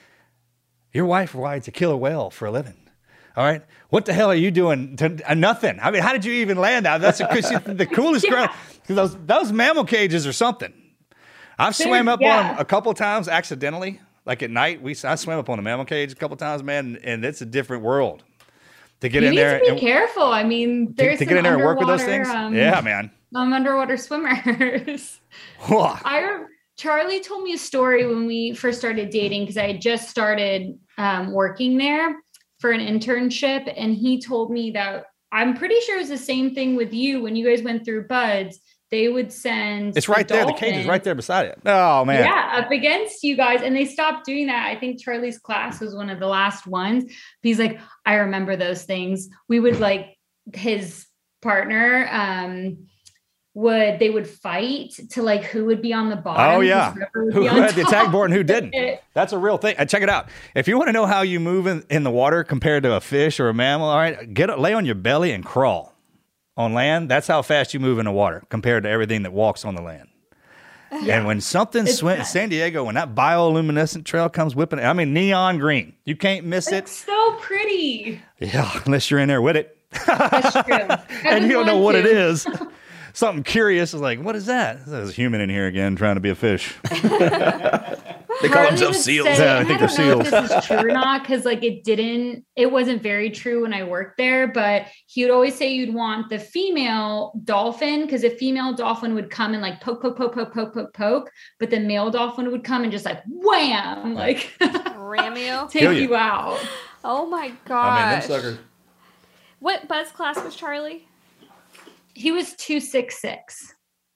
[SPEAKER 5] your wife rides a killer whale for a living. All right. What the hell are you doing? To, uh, nothing. I mean, how did you even land out? That's a, she's the coolest
[SPEAKER 6] Yeah.
[SPEAKER 5] girl. Those, those mammal cages are something. I've
[SPEAKER 6] They're-
[SPEAKER 5] swam up
[SPEAKER 6] yeah.
[SPEAKER 5] on them a couple times accidentally. Like at night, we I swam up on a mammal cage a couple times, man, and it's a different world. To get
[SPEAKER 6] You
[SPEAKER 5] in
[SPEAKER 6] need
[SPEAKER 5] there
[SPEAKER 6] to be
[SPEAKER 5] and
[SPEAKER 6] careful. I mean,
[SPEAKER 5] to,
[SPEAKER 6] there's
[SPEAKER 5] to get in there and work with those things.
[SPEAKER 6] Um,
[SPEAKER 5] yeah, man.
[SPEAKER 6] Um, underwater swimmers.
[SPEAKER 5] Whoa.
[SPEAKER 6] I rem- Charlie told me a story when we first started dating because I had just started um, working there for an internship, and he told me that I'm pretty sure it was the same thing with you when you guys went through buds. They would send
[SPEAKER 5] It's right there. The cage is
[SPEAKER 6] dolphin-
[SPEAKER 5] right there beside it. Oh man.
[SPEAKER 6] Yeah, up against you guys. And they stopped doing that. I think Charlie's class was one of the last ones. He's like, I remember those things. We would like his partner, um, would they would fight to like who would be on the bottom.
[SPEAKER 5] Oh yeah.
[SPEAKER 6] because whoever would
[SPEAKER 5] Who
[SPEAKER 6] be
[SPEAKER 5] who
[SPEAKER 6] on
[SPEAKER 5] had the attack
[SPEAKER 6] top
[SPEAKER 5] board and who
[SPEAKER 6] would
[SPEAKER 5] didn't?
[SPEAKER 6] get-
[SPEAKER 5] That's a real thing. And check it out. If you want to know how you move in, in the water compared to a fish or a mammal, all right, get lay on your belly and crawl. On land, that's how fast you move in the water compared to everything that walks on the land. And when something
[SPEAKER 6] It's
[SPEAKER 5] swims,
[SPEAKER 6] nuts.
[SPEAKER 5] San Diego, when that bioluminescent trail comes whipping, I mean neon green, you can't miss it.
[SPEAKER 6] It's so pretty.
[SPEAKER 5] Yeah, unless you're in there with it.
[SPEAKER 6] That's true. I
[SPEAKER 5] And
[SPEAKER 6] would
[SPEAKER 5] you don't know
[SPEAKER 6] want
[SPEAKER 5] what it
[SPEAKER 6] to.
[SPEAKER 5] is. Something curious is like, what is that? There's a human in here again trying to be a fish.
[SPEAKER 1] They call
[SPEAKER 6] Harley
[SPEAKER 1] themselves
[SPEAKER 6] would
[SPEAKER 1] seals.
[SPEAKER 6] say-
[SPEAKER 5] Yeah, I
[SPEAKER 6] and
[SPEAKER 5] think
[SPEAKER 6] I
[SPEAKER 5] they're
[SPEAKER 6] don't know if
[SPEAKER 5] seals.
[SPEAKER 6] this is true or not, because like it didn't, it wasn't very true when I worked there. But he would always say you'd want the female dolphin because a female dolphin would come and like poke, poke, poke, poke, poke, poke, poke, but the male dolphin would come and just like wham, like
[SPEAKER 7] Ram you?
[SPEAKER 6] take
[SPEAKER 5] Kill
[SPEAKER 6] you.
[SPEAKER 5] you.
[SPEAKER 6] out.
[SPEAKER 7] Oh my
[SPEAKER 5] I mean,
[SPEAKER 7] gosh.
[SPEAKER 5] them suckers.
[SPEAKER 7] What buzz class was Charlie?
[SPEAKER 6] He was two six six.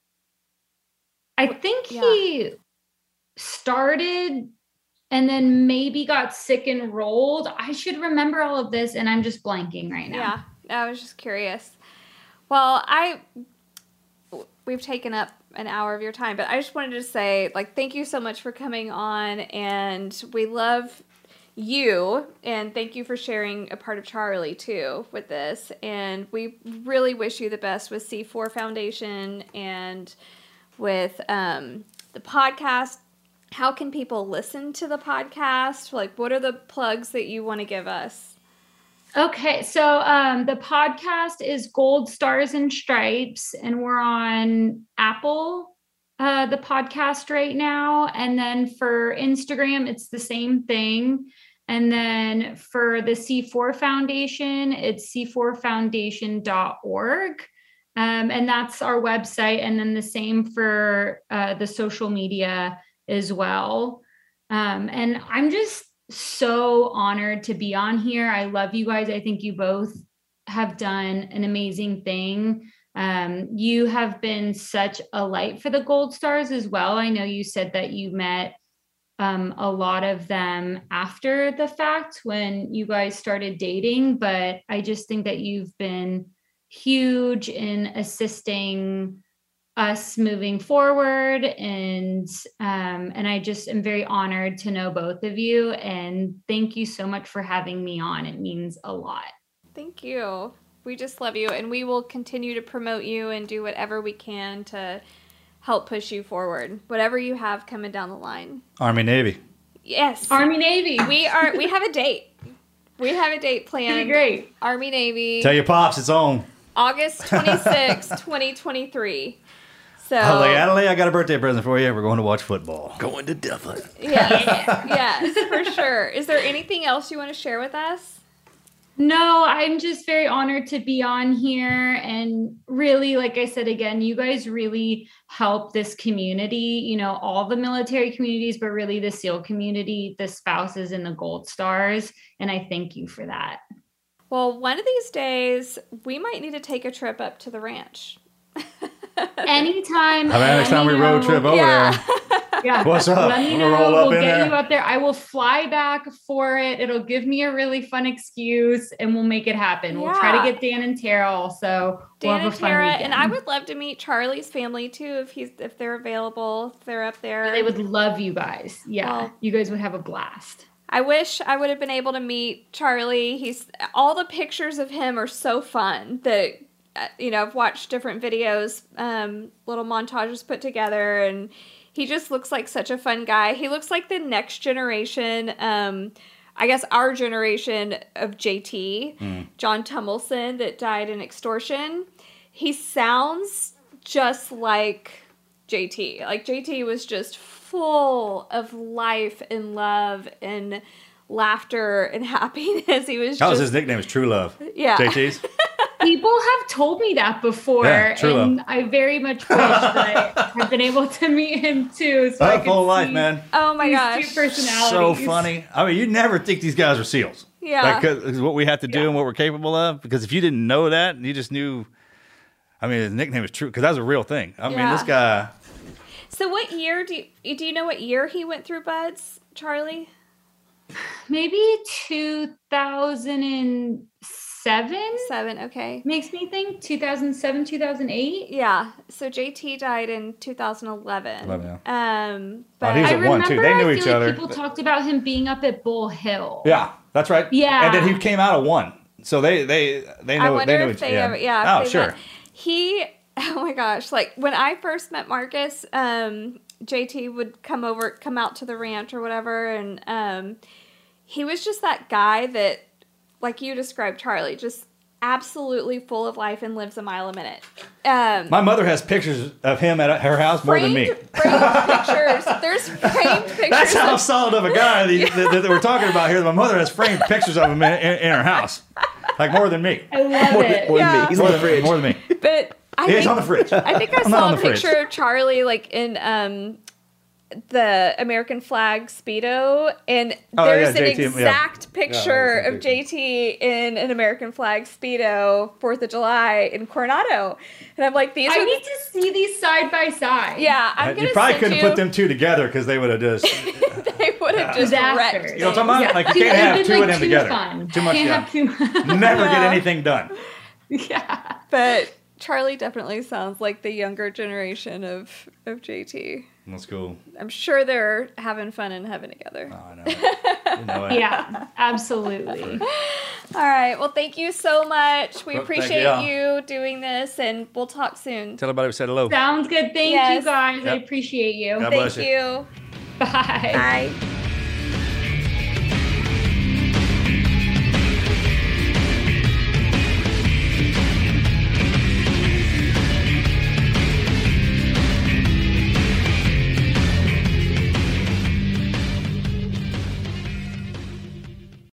[SPEAKER 6] I think
[SPEAKER 7] Yeah.
[SPEAKER 6] he started and then maybe got sick and rolled. I should remember all of this, and I'm just blanking right now.
[SPEAKER 7] Yeah, I was just curious. Well, I we've taken up an hour of your time, but I just wanted to say, like, thank you so much for coming on, and we love you, and thank you for sharing a part of Charlie too with this. And we really wish you the best with C four Foundation and with um, the podcast. How can people listen to the podcast? Like, what are the plugs that you want to give us?
[SPEAKER 6] Okay, so um, the podcast is Gold Stars and Stripes, and we're on Apple, uh, the podcast right now. And then for Instagram, it's the same thing. And then for the C four Foundation, it's c four foundation dot org. Um, and that's our website. And then the same for uh, the social media as well. Um, and I'm just so honored to be on here. I love you guys. I think you both have done an amazing thing. Um, you have been such a light for the Gold Stars as well. I know you said that you met um, a lot of them after the fact when you guys started dating, but I just think that you've been huge in assisting us moving forward. And, um, and I just am very honored to know both of you. And thank you so much for having me on. It means a lot.
[SPEAKER 7] Thank you. We just love you, and we will continue to promote you and do whatever we can to help push you forward. Whatever you have coming down the line.
[SPEAKER 5] Army, Navy.
[SPEAKER 7] Yes.
[SPEAKER 6] Army Navy.
[SPEAKER 7] We are. We have a date. We have a date planned.
[SPEAKER 6] Pretty great.
[SPEAKER 7] Army Navy.
[SPEAKER 5] Tell your pops it's on.
[SPEAKER 7] August twenty-sixth, twenty twenty-three. So.
[SPEAKER 5] I was like, Adelaide, I got a birthday present for you. We're going to watch football.
[SPEAKER 1] Going to Dublin.
[SPEAKER 7] Yes. Yes, for sure. Is there anything else you want to share with us?
[SPEAKER 6] No, I'm just very honored to be on here. And really, like I said, again, you guys really help this community, you know, all the military communities, but really the SEAL community, the spouses and the Gold Stars. And I thank you for that.
[SPEAKER 7] Well, one of these days, we might need to take a trip up to the ranch.
[SPEAKER 6] Anytime.
[SPEAKER 5] I mean, next time we
[SPEAKER 6] let me
[SPEAKER 5] road
[SPEAKER 6] know.
[SPEAKER 5] trip over
[SPEAKER 7] Yeah.
[SPEAKER 5] there.
[SPEAKER 6] Yeah.
[SPEAKER 5] What's up?
[SPEAKER 6] Let me
[SPEAKER 5] I'm
[SPEAKER 6] know.
[SPEAKER 5] gonna roll up
[SPEAKER 6] We'll
[SPEAKER 5] in
[SPEAKER 6] get
[SPEAKER 5] there.
[SPEAKER 6] you up there. I will fly back for it. It'll give me a really fun excuse and we'll make it happen. We'll try to
[SPEAKER 7] Yeah.
[SPEAKER 6] get Dan and Tara also.
[SPEAKER 7] Dan
[SPEAKER 6] we'll have
[SPEAKER 7] and
[SPEAKER 6] a fun
[SPEAKER 7] Tara,
[SPEAKER 6] weekend.
[SPEAKER 7] and I would love to meet Charlie's family too if he's if they're available. If they're up there.
[SPEAKER 6] They would love you guys. Yeah.
[SPEAKER 7] Well-
[SPEAKER 6] you guys would have a blast.
[SPEAKER 7] I wish I would have been able to meet Charlie. He's all the pictures of him are so fun that uh, you know I've watched different videos, um, little montages put together, and he just looks like such a fun guy. He looks like the next generation. Um, I guess our generation of J T,
[SPEAKER 5] Mm.
[SPEAKER 7] John Tummelson, that died in extortion. He sounds just like J T. Like J T was just full of life and love and laughter and happiness. He was
[SPEAKER 5] That was
[SPEAKER 7] just
[SPEAKER 5] his nickname, is True Love.
[SPEAKER 7] Yeah.
[SPEAKER 5] J T's.
[SPEAKER 6] People have told me that before,
[SPEAKER 5] Yeah, true
[SPEAKER 6] and
[SPEAKER 5] love.
[SPEAKER 6] I very much wish that I have been able to meet him too. So I
[SPEAKER 5] Oh,
[SPEAKER 6] could
[SPEAKER 5] full life,
[SPEAKER 6] see
[SPEAKER 5] man.
[SPEAKER 7] Oh my
[SPEAKER 6] these
[SPEAKER 7] gosh.
[SPEAKER 6] two personalities.
[SPEAKER 5] So funny. I mean, you'd never think these guys are SEALs.
[SPEAKER 7] Yeah.
[SPEAKER 5] Like, 'cause what we have to do
[SPEAKER 6] Yeah.
[SPEAKER 5] and what we're capable of. Because if you didn't know that, you just knew. I mean, his nickname is True, because that was a real thing. I mean,
[SPEAKER 7] Yeah.
[SPEAKER 5] this guy.
[SPEAKER 7] So what year do you, do you know what year he went through Buds, Charlie?
[SPEAKER 6] Maybe two thousand seven
[SPEAKER 7] Seven, okay.
[SPEAKER 6] makes me think two thousand seven, two thousand eight.
[SPEAKER 7] Yeah. So J T died in two thousand eleven.
[SPEAKER 5] eleven,
[SPEAKER 7] Um, but
[SPEAKER 5] Oh, he was
[SPEAKER 6] I
[SPEAKER 5] at one,
[SPEAKER 6] remember
[SPEAKER 5] too. They knew
[SPEAKER 6] I
[SPEAKER 5] each
[SPEAKER 6] feel like
[SPEAKER 5] other.
[SPEAKER 6] people talked about him being up at Bull Hill.
[SPEAKER 5] Yeah, that's right.
[SPEAKER 6] Yeah.
[SPEAKER 5] And then he came out of one. So they they they
[SPEAKER 7] I
[SPEAKER 5] know
[SPEAKER 7] wonder
[SPEAKER 5] they knew
[SPEAKER 7] if
[SPEAKER 5] each
[SPEAKER 7] they
[SPEAKER 5] yeah.
[SPEAKER 7] ever, yeah. if
[SPEAKER 5] Oh,
[SPEAKER 7] they
[SPEAKER 5] sure.
[SPEAKER 7] met. He, oh my gosh, like when I first met Marcus, um, J T would come over, come out to the ranch or whatever, and um, he was just that guy that, like you described, Charlie, just absolutely full of life and lives a mile a minute. Um,
[SPEAKER 5] My mother has pictures of him at her house more than me.
[SPEAKER 7] framed, framed pictures. There's framed pictures.
[SPEAKER 5] That's how
[SPEAKER 7] of-
[SPEAKER 5] solid of a guy that, that, that we're talking about here. My mother has framed pictures of him in, in, in her house. Like more than me.
[SPEAKER 6] I love
[SPEAKER 1] More
[SPEAKER 6] it.
[SPEAKER 1] than, more than
[SPEAKER 7] Yeah.
[SPEAKER 1] me. He's
[SPEAKER 5] More
[SPEAKER 1] on the
[SPEAKER 5] than,
[SPEAKER 1] fridge.
[SPEAKER 5] more than me.
[SPEAKER 7] But I
[SPEAKER 5] He's
[SPEAKER 7] think,
[SPEAKER 5] on the fridge.
[SPEAKER 7] I think I
[SPEAKER 5] I'm not
[SPEAKER 7] saw
[SPEAKER 5] on
[SPEAKER 7] a
[SPEAKER 5] the fridge.
[SPEAKER 7] picture of Charlie like in um the American flag Speedo, and
[SPEAKER 5] Oh,
[SPEAKER 7] there's
[SPEAKER 5] yeah,
[SPEAKER 7] an
[SPEAKER 5] J T, yeah.
[SPEAKER 7] exact picture
[SPEAKER 5] Yeah,
[SPEAKER 7] of J T in an American flag Speedo, Fourth of July in Coronado, and I'm like, these
[SPEAKER 6] I
[SPEAKER 7] are
[SPEAKER 6] need
[SPEAKER 7] the,
[SPEAKER 6] to see these side by side.
[SPEAKER 7] yeah, I'm
[SPEAKER 5] Uh,
[SPEAKER 7] gonna
[SPEAKER 5] you probably
[SPEAKER 7] send
[SPEAKER 5] couldn't
[SPEAKER 7] you,
[SPEAKER 5] put them two together because they would have just.
[SPEAKER 7] they would have just
[SPEAKER 6] Disaster.
[SPEAKER 7] wrecked.
[SPEAKER 5] You know what I'm talking about? Like you
[SPEAKER 6] Too-
[SPEAKER 5] can't have
[SPEAKER 6] it's
[SPEAKER 5] two
[SPEAKER 6] like
[SPEAKER 5] of them
[SPEAKER 6] too
[SPEAKER 5] together.
[SPEAKER 6] Fun.
[SPEAKER 5] Too much.
[SPEAKER 6] Can't
[SPEAKER 5] Yeah.
[SPEAKER 6] have too much.
[SPEAKER 5] Never get
[SPEAKER 7] Yeah.
[SPEAKER 5] anything done.
[SPEAKER 6] Yeah.
[SPEAKER 7] But Charlie definitely sounds like the younger generation of of J T.
[SPEAKER 5] That's cool.
[SPEAKER 7] I'm sure they're having fun in heaven together.
[SPEAKER 5] Oh, I know. it. You know it.
[SPEAKER 6] Yeah, absolutely.
[SPEAKER 7] All right. Well, thank you so much. We
[SPEAKER 5] Well, thank
[SPEAKER 7] appreciate
[SPEAKER 5] y'all.
[SPEAKER 7] you doing this, and we'll talk soon.
[SPEAKER 5] Tell everybody we said hello.
[SPEAKER 6] Sounds good. Thank
[SPEAKER 7] Yes.
[SPEAKER 6] you guys. I
[SPEAKER 5] Yep.
[SPEAKER 6] appreciate you.
[SPEAKER 5] God
[SPEAKER 7] Thank
[SPEAKER 5] bless you.
[SPEAKER 7] you.
[SPEAKER 6] Bye.
[SPEAKER 7] Bye.